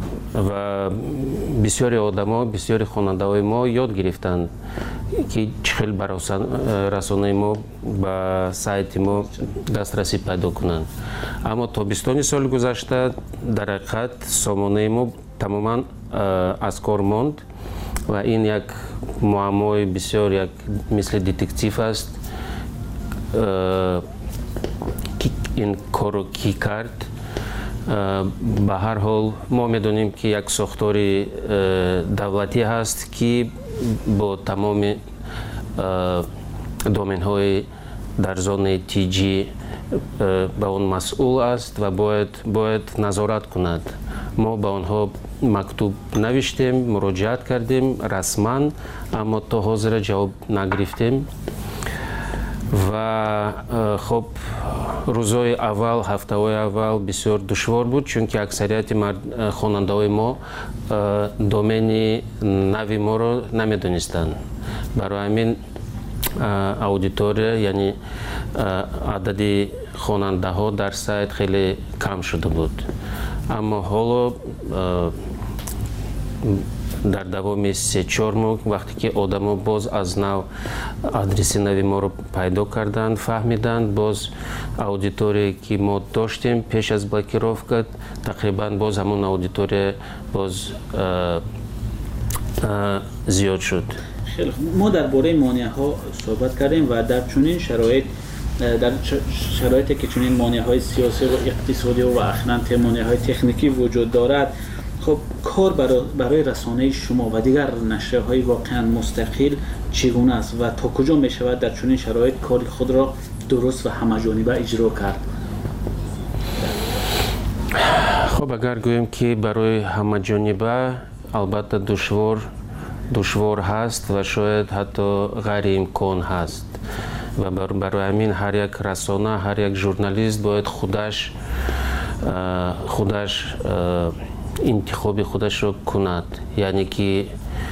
بسیاری آدما، بسیاری خواننده ما یاد گرفتند که چخیل برای رسانه ما به سایت ما دسترسی پیدا کنند. اما تابستان سال گذشته در حقیقت سامانه ما تماما از کار ماند و این یک معمای بسیار یک مثل دتکتیو است. این کارو کی کرد به هر حال ما میدونیم که یک ساختار دولتی هست که با تمام دومین های در زون تیجی به اون مسئول است و باید نظارت کند. ما به آنها مکتوب نوشتیم، مراجعت کردیم رسما، اما تا حاضر جواب نگرفتیم. و خب روزهای اول، هفته‌های اول بسیار دشوار بود، چون که اکثریت خواننده‌های ما دومین نوی ما رو نمیدونستند. برای همین аудитория, яъни адади хонандаҳо дар сайт хеле кам шуда буд. Аммо ҳоло дар давоми 3-4 моҳ вақте ки одамо боз аз нав адреси нави моро пайдо карданд, фаҳмиданд, боз аудитория ки мо доштем пеш аз блокировка, тақрибан боз ҳамон аудитория боз зиёд шуд. ما درباره مانع‌ها صحبت کردیم و در چنین شرایطی که چنین مانع‌های سیاسی و اقتصادی و اخلاً مانع‌های تکنیکی وجود دارد، خب کار برای رسانه شما و دیگر نشریه‌های واقعاً مستقل چگونه است و تا کجا می‌شود در چنین شرایط کار خود را درست و همه‌جانبه اجرا کرد؟ خب اگر گوییم که برای همه‌جانبه البته دشوار هست و شاید حتی غیر امکان هست و برای همین هر یک رسانه، هر یک ژورنالیست باید خودش انتخاب خودش رو کند، یعنی که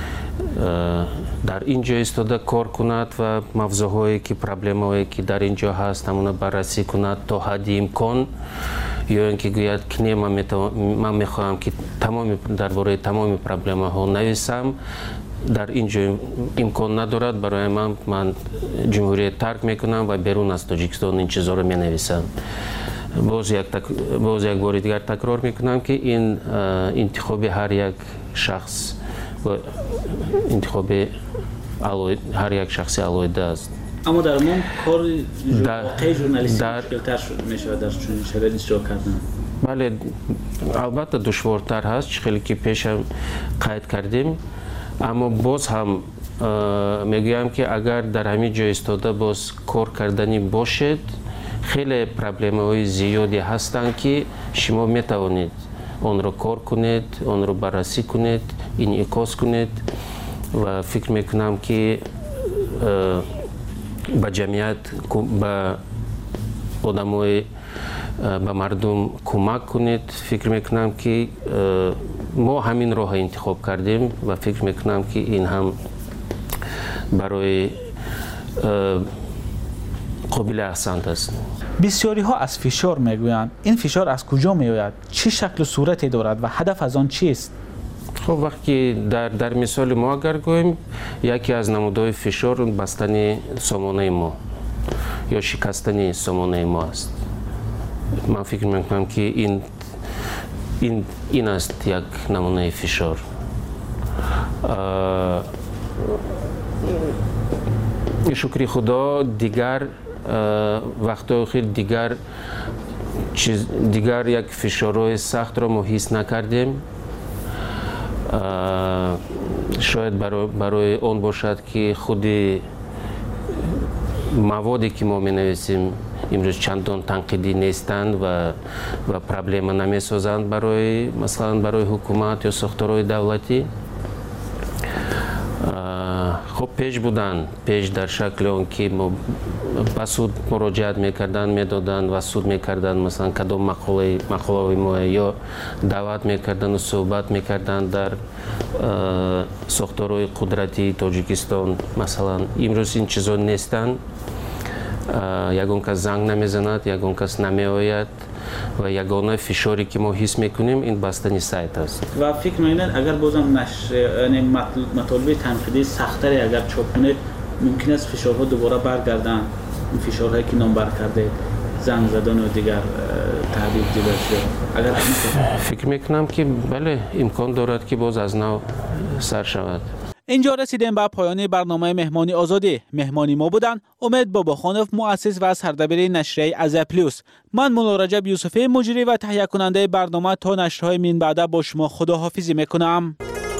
در اینجا ایستاده کار کند و موضوعهایی که پرابلم‌هایی که در اینجا هست همون بررسی کند تا حد امکان، یا اینکه گوید که نه من میخواهم که درباره تمام پرابلم‌ها نویسم، در اینجا امکان ندارد، برای من جمهوریت ترک میکنم و بیرون از تاجیکستان این چیزا رو مینویسم. باز یک بار دیگر تکرار میکنم که این انتخاب هر یک شخص و انتخاب هر یک شخص علایده است. اما در من کار واقعی ژورنالیستی مشکل‌تر میشود در چنین شرایطی اجرا کردن. بله، البته دشوارتر هست، خیلی که پیش هم قید کردیم، اما باز هم میگویم که اگر در همین جای ایستاده باز کار کردنی باشد، خیلی پرابلم‌های زیادی هستند که شما میتوانید آن را کار کنید، آن را بررسی کنید، انعکاس کنید و فکر میکنم که به جمعیت، به آدمای، به مردم کمک کنید. فکر میکنم که ما همین راه انتخاب کردیم و فکر میکنم که این هم برای قابل احسنت است. بسیاری ها از فشار میگویند. این فشار از کجا میآید؟ چه شکل و صورتی دارد و هدف از آن چیست؟ خب وقتی در مثال ما اگر گوییم، یکی از نمودهای فشار بستن سامانه ما یا شکستن سامانه ما است. من فکر میکنم که این است یک نمونه فشار. شکر خدا دیگر وقت خیلی دیگر یک فشارهای سخت را ما حس نکردیم. شاید برای آن باشد که خود موادی که ما می نویسیم امروز چندان تنقیدی نیستند و پرابلم نمی سازند مثلا برای حکومت یا ساختارهای دولتی. خب پیش در شکل اون که ما به سود مراجعت میکردن، میدادن و سود میکردن، مثلا کدام مقاله ما یا دعوت میکردن و صحبت میکردن در ساختارهای قدرتی تاجیکستان. مثلا امروز این چیزا نیستن، یگان کس زنگ نمیزند، یگان کس نمیآید و یگانه فشاری که ما حس میکنیم این بستنی سایت است. و فکر میکنید اگر بازم مطالب تنقیدی سختری اگر چاپ کنید ممکن است فشارها دوباره برگردن، این فشارهایی که نامبر کرده، زنگ زدن و دیگر تهدید دیگر اگر فکر میکنم که بله امکان دارد که باز از نو سر شود. اینجا رسیدیم به پایان برنامه مهمانی آزادی. مهمانی ما بودن امید باباخانوف، مؤسس و سردبیر نشریه ازا پلوس. من مولا رجب یوسفی، مجری و تهیه کننده برنامه. تا نشرهای من بعد با شما خداحافظی میکنم.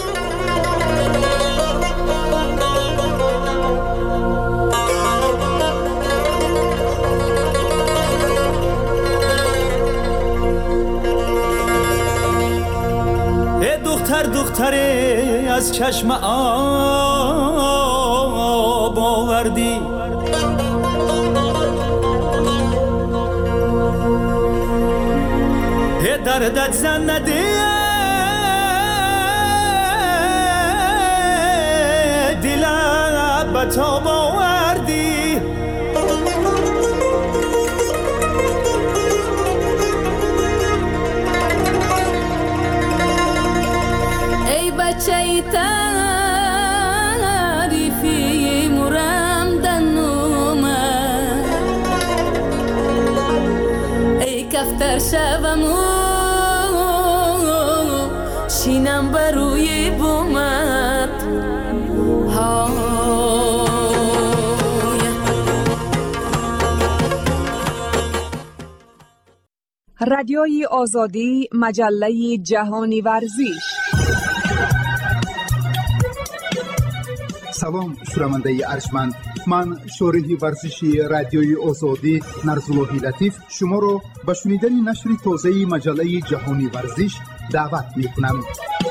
دختره از چشم آب آوردی، دردت زن نده دلم بتاب آوردی. بچه تعریفی مرم دنومه، ای کفتر شومو شینم بروی بومت. رادیوی آزادی، مجله جهانی ورزش. سلام شنونده ارجمند، من شارح ورزشی رادیوی آزادی نرزاللهی لطیف شما را به شنیدن نشر تازه مجله جهانی ورزش دعوت می‌کنم.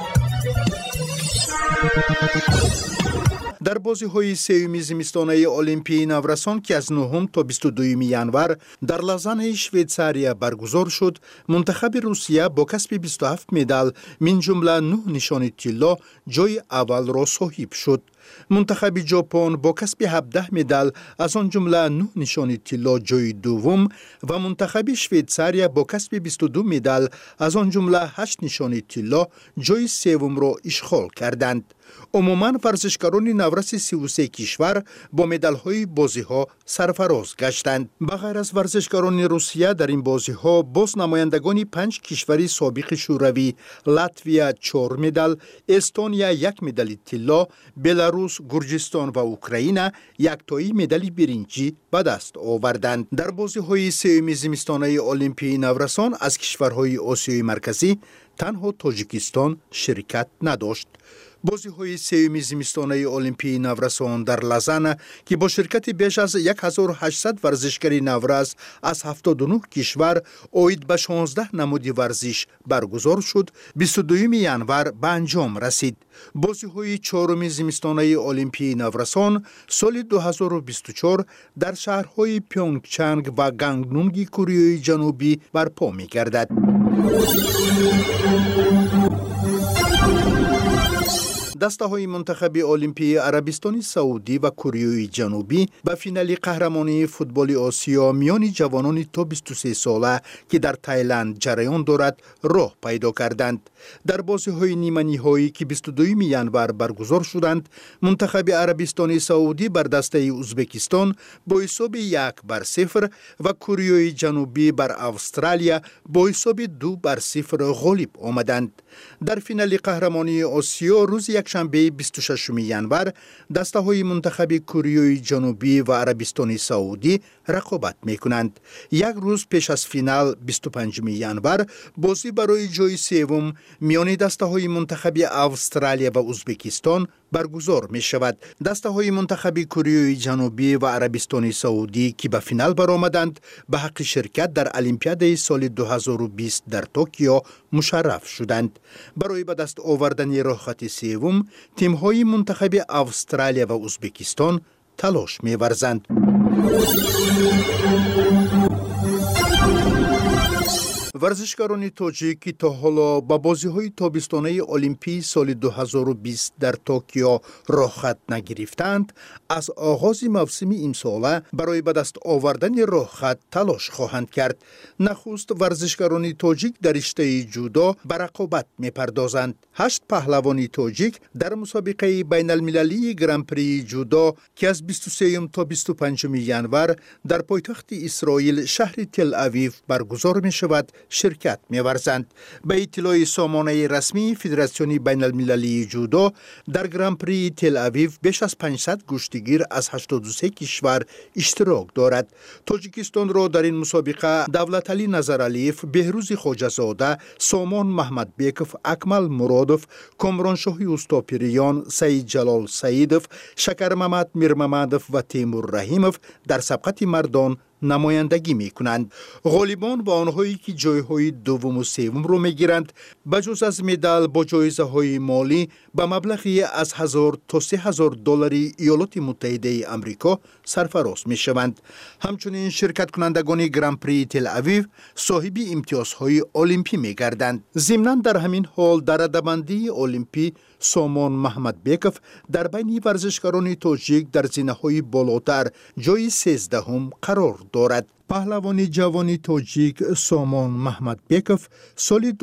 در بازی‌های سوم زمستانه المپیای نورسان که از 9 تا 22 ینور در لازان شویتزاریا برگزار شد، منتخب روسیه با کسب 27 مدال من جمله 9 نشان طلا جای اول را صاحب شد. منتخب ژاپن با کسب 17 مدال از آن جمله 9 نشان طلا جای دوم و منتخب شویتزاریا با کسب 22 مدال از آن جمله 8 نشان طلا جای سوم را اشغال کردند. عموماً ورزشکاران نورس 33 کشور با مدال‌های بازی‌ها سرفراز گشتند. بغیر از ورزشکاران روسیه در این بازی‌ها باز نمایندگان 5 کشور سابق شوروی، لاتویا 4 مدال، استونیا 1 مدال طلا، بلاروس، گرجستان و اوکراین یک تایی مدال برنجی به دست آوردند. در بازی‌های سوم زمستانه المپیای نورسان از کشورهای آسیای مرکزی تنها تاجیکستان شرکت نداشت. بازی‌های سوم زمستانه المپیای نورسان در لازان که با شرکت بیش از 1800 ورزشکار نورس از 79 کشور عاید به 16 نماد ورزش برگزار شد، 22 ینور به انجام رسید. بازی‌های چهارم زمستانه المپیای نورسان سال 2024 در شهرهای پیونگچنگ و گانگنونگ کره جنوبی برپا می‌گردد. دسته‌های منتخب المپیای عربستان سعودی و کره جنوبی به فینال قهرمانی فوتبال آسیا میان جوانان تا 23 ساله که در تایلند جریان دارد راه پیدا کردند. در بازی‌های نیمه نهایی که 22 ینور برگزار شدند، منتخب عربستان سعودی بر دسته ازبکستان با حساب 1-0 و کره جنوبی بر استرالیا با حساب 2-0 غالب آمدند. در فینال قهرمانی آسیا روز یکشنبه 26 ینور دسته‌های منتخب کره جنوبی و عربستان سعودی رقابت می‌کنند. یک روز پیش از فینال 25 ینور بازی برای جای سوم میان دسته‌های منتخب استرالیا و ازبکستان برگزار می شود. دسته‌های منتخب کره جنوبی و عربستان سعودی که به فینال برآمدند به حق شرکت در المپیاد سال 2020 در توکیو مشرف شدند. برای به دست آوردن راه خط سوم، تیم‌های منتخب استرالیا و ازبکستان تلاش می‌ورزند. ورزشکاران تاجیک که تا حالا به بازی‌های تابستانه المپی سال 2020 در توکیو راه خط نگرفتند، از آغاز موسم این ساله برای به دست آوردن راه خط تلاش خواهند کرد. نخست ورزشکاران تاجیک در رشته جودو به رقابت می‌پردازند. 8 پهلوان تاجیک در مسابقه بین المللی گران پری جودو که از 23 تا 25 ینور در پایتخت اسرائیل شهر تل اویو برگزار می‌شود، شرکت می‌ورزند. به اطلاع سامانه رسمی فدراسیون بین المللی جودو در گران پری تل آویو بیش از 500 کشتیگیر از 83 کشور اشتراک دارد. تاجیکستان را در این مسابقه دولتعلی نظرعلیف، بهروز خواجه‌زاده، سامان محمد بیکوف، اکمل مرادوف، کامرانشاهی اوستاپیریان، سعید جلال سعیدوف، شکر محمد میرمحمدوف و تیمور رحیموف در سبقت مردان نمایندگی می کنند. غالبان و آنهایی که جایهای دوم و سوم رو می گیرند بجز از مدال با جایزه های مالی به مبلغی از 1000 تا 3000 دلاری ایالات متحده آمریکا سرفراز می شوند. همچنین شرکت کنندگان گران پری تل آویو صاحب امتیازهای المپی می گردند. ضمناً در همین حال در رده‌بندی المپی سامان محمد بیکوف در بین ورزشکاران تاجیک در زینه‌های بالاتر جای 13 قرار دارد. پهلوان جوان تاجیک سامان محمد بیکوف سال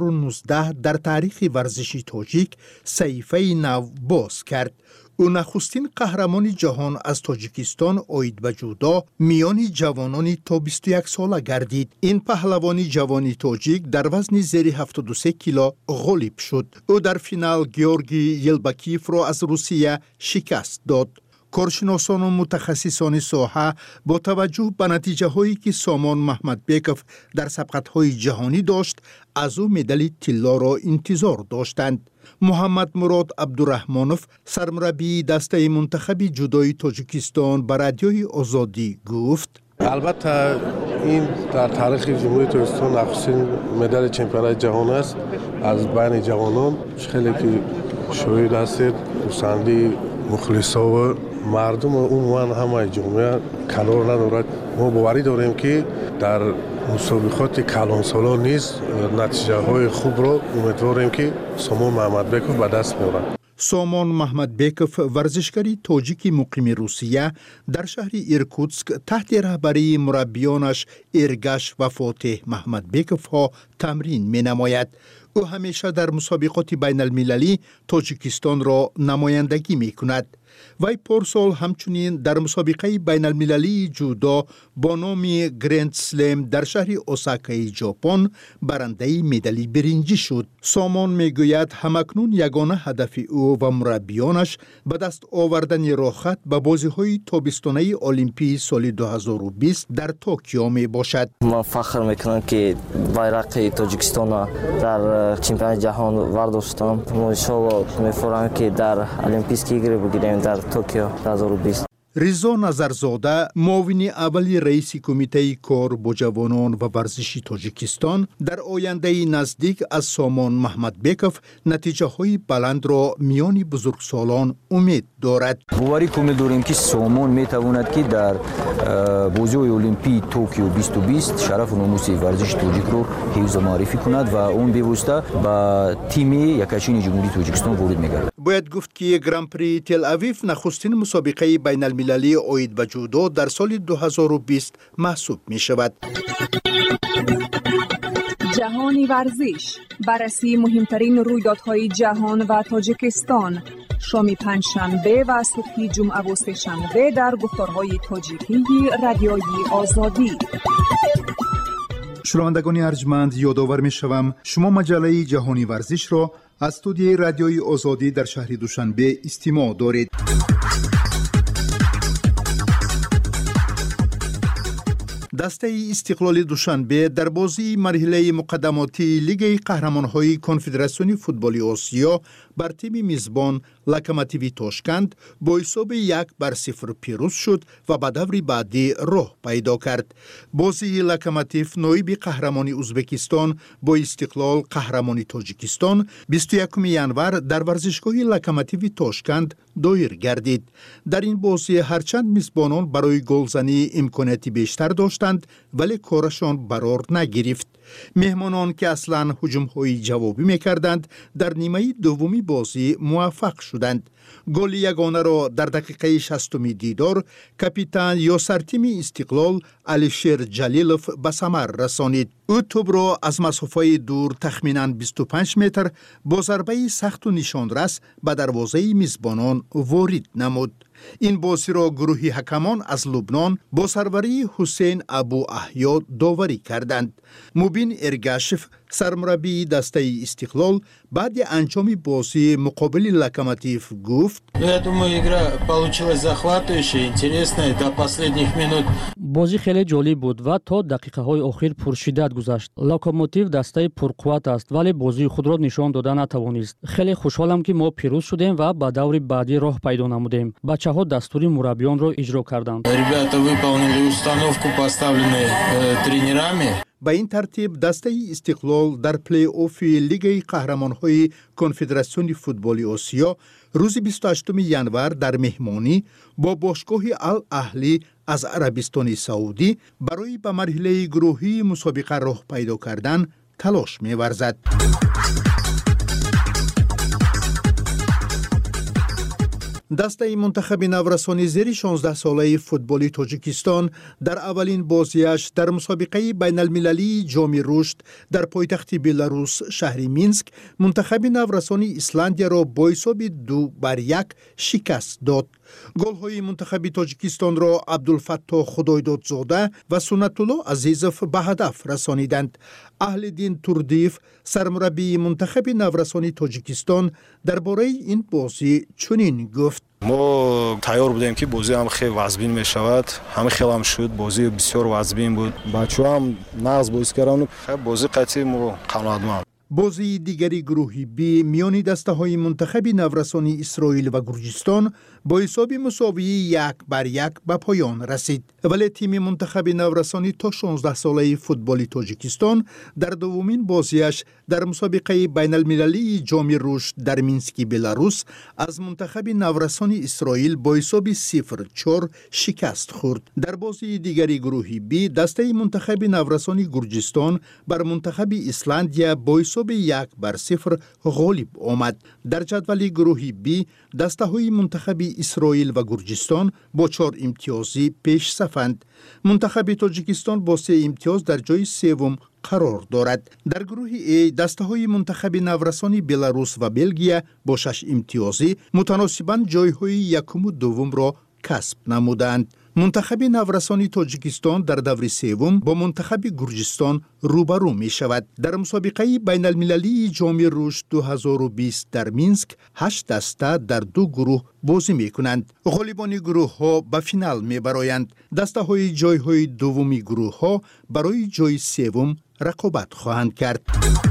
2019 در تاریخ ورزشی تاجیک صحیفه نو باز کرد. او نخستین قهرمان جهان از تاجیکستان آید به جودو میان جوانان تا 21 ساله گردید. این پهلوان جوان تاجیک در وزن زیر 73 کیلو غالب شد. او در فینال گیورگی یلبکیف را از روسیه شکست داد. کارشناسان و متخصصان ساحه با توجه به نتیجه هایی که سامان محمد بیکوف در سبقت های جهانی داشت از او مدال طلا را انتظار داشتند. محمد مراد عبدالرحمانوف سرمربی دسته منتخب جودوی تاجیکستان به رادیوی آزادی گفت: البته این در تاریخ جمهوری تاجیکستان نخستین مدال چمپیونات جهان است. از بین جوانان خیلی که شاهد هستید پسندی مخلصا و مردم عموما همه جامعه کنار ندارد. ما باوری داریم که در مسابقات کلانسالان نیز نتیجه های خوب را امیدواریم که سامان محمد بیکوف به دست میارد. سامان محمد بیکوف ورزشکاری تاجیک مقیم روسیه در شهر ایرکوتسک تحت رهبری مربیانش ایرگاش و فاتح محمد بیکوف ها تمرین می نماید. او همیشه در مسابقات بین المللی تاجیکستان را نمایندگی می کند. وی پارسال همچنین در مسابقه بین المللی جودو با نام گرند سلم در شهر اوساکای ژاپن برنده مدال برنجی شد. سامان میگوید همکنون یگانه هدف او و مربیانش به دست آوردن راحت به بازی‌های تابستانه المپی سال 2020 در توکیو می باشد. من فخر میکنم که بیرق تاجیکستان در چمپیونات جهان ورداشتم. ان شاءالله می‌فرمایم که در المپیسکی بگیریم در توکیو 2020. رضا نظرزاده معاون اول رئیس کمیته کار با جوانان و ورزشی تاجیکستان در آینده نزدیک از سامان محمد بیکوف نتیجه های بلند را میان بزرگسالان امید دارد. باوری کامل داریم که سامان میتواند که در بازی‌های المپی توکیو 2020 شرف و ناموس ورزش تاجیک رو حفظ و معرفی کند و اون بواسطه به تیم یکچین جمهوری تاجیکستان وارد میگردد. باید گفت که گران پری تل آویو نخستین مسابقه بین المللی آید به جودو در سال 2020 محسوب می شود. جهانی ورزش، بررسی مهمترین رویدادهای جهان و تاجیکستان، شام پنجشنبه و صبح جمعه و سه‌شنبه در گفتارهای تاجیکی رادیوی آزادی. شنوندگان ارجمند، یادآور می شوم شما مجله جهانی ورزش را از استودیوی رادیوی آزادی در شهر دوشنبه استماع دارید. دسته استقلال دوشنبه در بازی مرحله مقدماتی لیگ قهرمان‌های کنفدراسیون فوتبال آسیا بر تیم میزبان لوکوموتیو تاشکند با حساب 1-0 پیروز شد و به دور بعدی راه پیدا کرد. بازی لوکوموتیو نایب قهرمان ازبکستان با استقلال قهرمان تاجیکستان 21 ینور در ورزشگاه لوکوموتیو تاشکند دایر گردید. در این بازی هرچند میزبانان برای گلزنی امکاناتی بیشتر داشتند ولی کارشان قرار نگرفت. مهمانان که اصلاً هجوم‌های جوابی می‌کردند در نیمه دومی بازی موفق شدند. گل یگانه را در دقیقه 60 دیدار کاپیتان یاسر تیم استقلال علیشیر جلیلوف به ثمر رسانید. او توپ را از مسافت دور تخمینا 25 متر با ضربه سخت و نشانرس به دروازه میزبانان وارد نمود. این بازی را گروهی حکمان از لبنان با سروری حسین ابو احیا داوری کردند. مبین ارگاشف سرمربی دسته استقلال بعد انجام بازی مقابل لوکوموتیو گفت: Я думаю, игра получилась захватывающая, интересная до последних минут. бозӣ хеле ҷолиб буд ва то дақиқаҳои охир пуршиддат гузашт. Локомотив дастаи пурқувват аст, вале бозии худро нишон дода натавонист. Хеле хушҳолам ки мо пирӯз шудем ва ба даври баъдӣ роҳ пайдо намудем. Бачаҳо дастури мураббиёнро иҷро карданд. Ребята выполнили установку, поставленную тренерами. به این ترتیب دسته استقلال در پلی آف لیگ قهرمان‌های کنفدراسیون فوتبال آسیا روز 28 ژانویه در مهمانی با باشگاه الاهلی از عربستان سعودی برای به مرحله گروهی مسابقه راه پیدا کردن تلاش می‌ورزد. دسته منتخب نورسانی زیر 16 ساله فوتبال تاجیکستان در اولین بازیش در مسابقه بین المللی جام رشد در پایتخت بلاروس شهر مینسک منتخب نورسانی ایسلندیا را با حساب 2-1 شکست داد. گل‌های منتخب تاجیکستان را عبدالفتاح خدایدادزاده و سنت الله عزیزوف به هدف رسانیدند. اهل‌دین توردیف سرمربی منتخب نورسانی تاجیکستان درباره این بازی چنین گفت: ما تیار بودیم که بازی هم خیلی وزبین می شود. همه خیلی هم شد. بازی بسیار وزبین بود. بچه‌ها هم نقض بازی کردن. بازی قطعی ما قناعتمند. بازی دیگری گروهی بی میان دسته های منتخب نورسانی اسرائیل و گرجستان با حساب مساوی 1-1 به پایان رسید. ولی تیم منتخب نورسانی تا 16 ساله فوتبال تاجیکستان در دومین بازیش در مسابقه بین المللی جام رشد در مینسک بلاروس از منتخب نورسانی اسرائیل با حساب 0-4 شکست خورد. در بازی دیگری گروهی بی دسته منتخب نورسانی گرجستان بر منتخب ایسلندیا با حساب 1-0 غالب آمد. در جدول گروهی بی دسته های منتخب اسرائیل و گرجستان با 4 امتیازی پیش صفند. منتخب تاجیکستان با 3 امتیاز در جای سوم قرار دارد. در گروه ای دسته های منتخب نورسانی بلاروس و بلژیم با 6 امتیازی متناسباً جای های یکم و دوم را کسب نمودند. منتخب نورسانی تاجیکستان در دور سوم با منتخب گرجستان روبرو می شود. در مسابقه بین المللی جام رشد 2020 در مینسک 8 دسته در 2 گروه بازی می کنند. غالبان گروه ها به فینال می برآیند. دسته های جای های دومی گروه ها برای جای سوم رقابت خواهند کرد.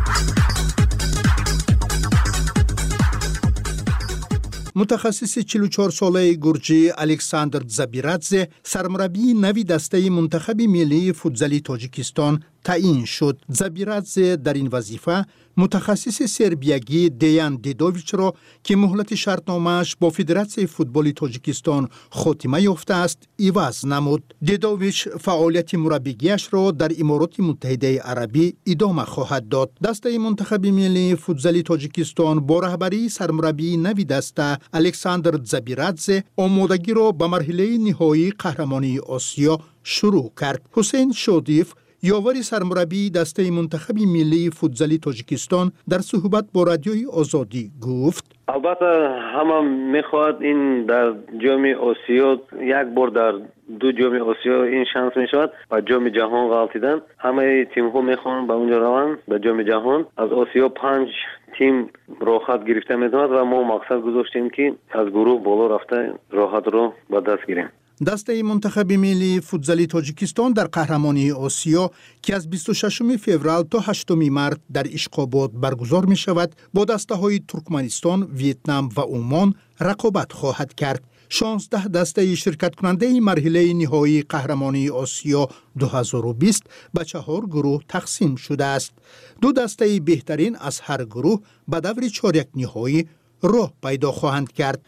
متخصص 44 ساله گرجی الکساندر زابیرادزه سرمربی نوی دسته منتخب ملی فوتبال تاجیکستان تعیین شد. زابیرادزه در این وظیفه متخصص سربیایی دیان دیدوویچ را که مهلت شرطنامه‌اش با فدراسیون فوتبال تاجیکستان خاتمه یافته است عوض نمود. دیدوویچ فعالیت مربیگیش را در امارات متحده عربی ادامه خواهد داد. دسته منتخب ملی فوتبال تاجیکستان با رهبری سرمربی نوی دسته الکساندر زابیرادزه آمادگی را به مرحله نهایی قهرمانی آسیا شروع کرد. حسین شادیف یاور سرمربی دسته منتخب ملی فوتبال تاجیکستان در صحبت با رادیوی آزادی گفت: البته همه میخواد این در جام آسیا یک بار در 2 جام آسیا این شانس میشود و جام جهان غلطیدن. همه تیم ها میخوان به اونجا روند به جام جهان. از آسیا 5 تیم راحت گرفته میتواند و ما مقصد گذاشتیم که از گروه بالا رفته راحت رو به دست گیریم. دسته منتخب ملی فوتبال تاجیکستان در قهرمانی آسیا که از 26 فوریه تا 8 مارس در اشخاباد برگزار می شود با دسته های ترکمنستان، ویتنام و عمان رقابت خواهد کرد. 16 دسته شرکت کننده مرحله نهایی قهرمانی آسیا 2020 به 4 گروه تقسیم شده است. 2 دسته بهترین از هر گروه به دور چهارک نهایی راه پیدا خواهند کرد.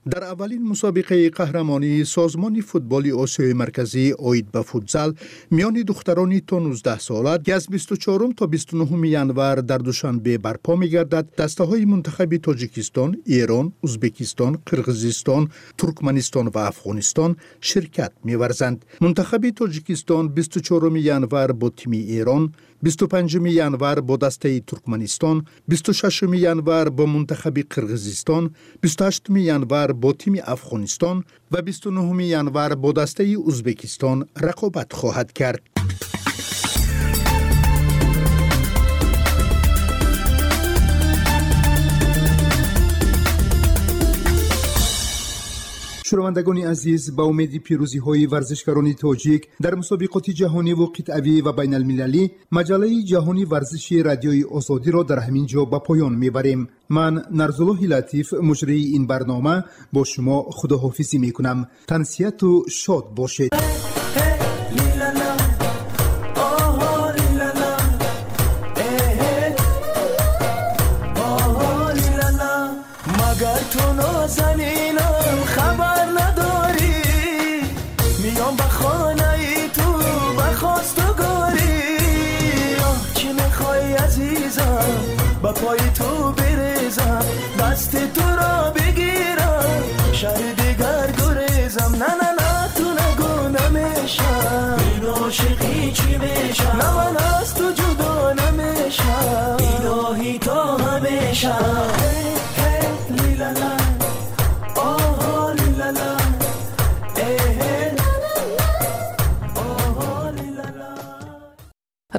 در اولین مسابقه قهرمانی سازمان فوتبال آسیای مرکزی اوید به فوتزال میان دختران تا 19 ساله که از 24 تا 29 ینور در دوشنبه برپا می‌گردد، دسته‌های منتخب تاجیکستان، ایران، ازبکستان، قرقیزستان، ترکمنستان و افغانستان شرکت می‌ورزند. منتخب تاجیکستان 24 ینور با تیم ایران، 25 ینور با دسته ترکمنستان، 26 ینور با منتخب قرقیزستان، 28 ینور با تیم افغانستان و 29 ینور با دسته ازبکستان رقابت خواهد کرد. شنوندگان عزیز، با امید پیروزی های ورزشکاران تاجیک در مسابقات جهانی و قطعی و بین المللی، مجله جهانی ورزشی رادیوی آزادی را در همین جا به پایان میبریم. من نرزالله لطیف مجری این برنامه با شما خداحافظی میکنم. تنسیت و شاد باشید. مگر تو نازنینم خبر نداری، میام به خانه ای تو بخواستگاری. چی میخوای عزیزم، به پای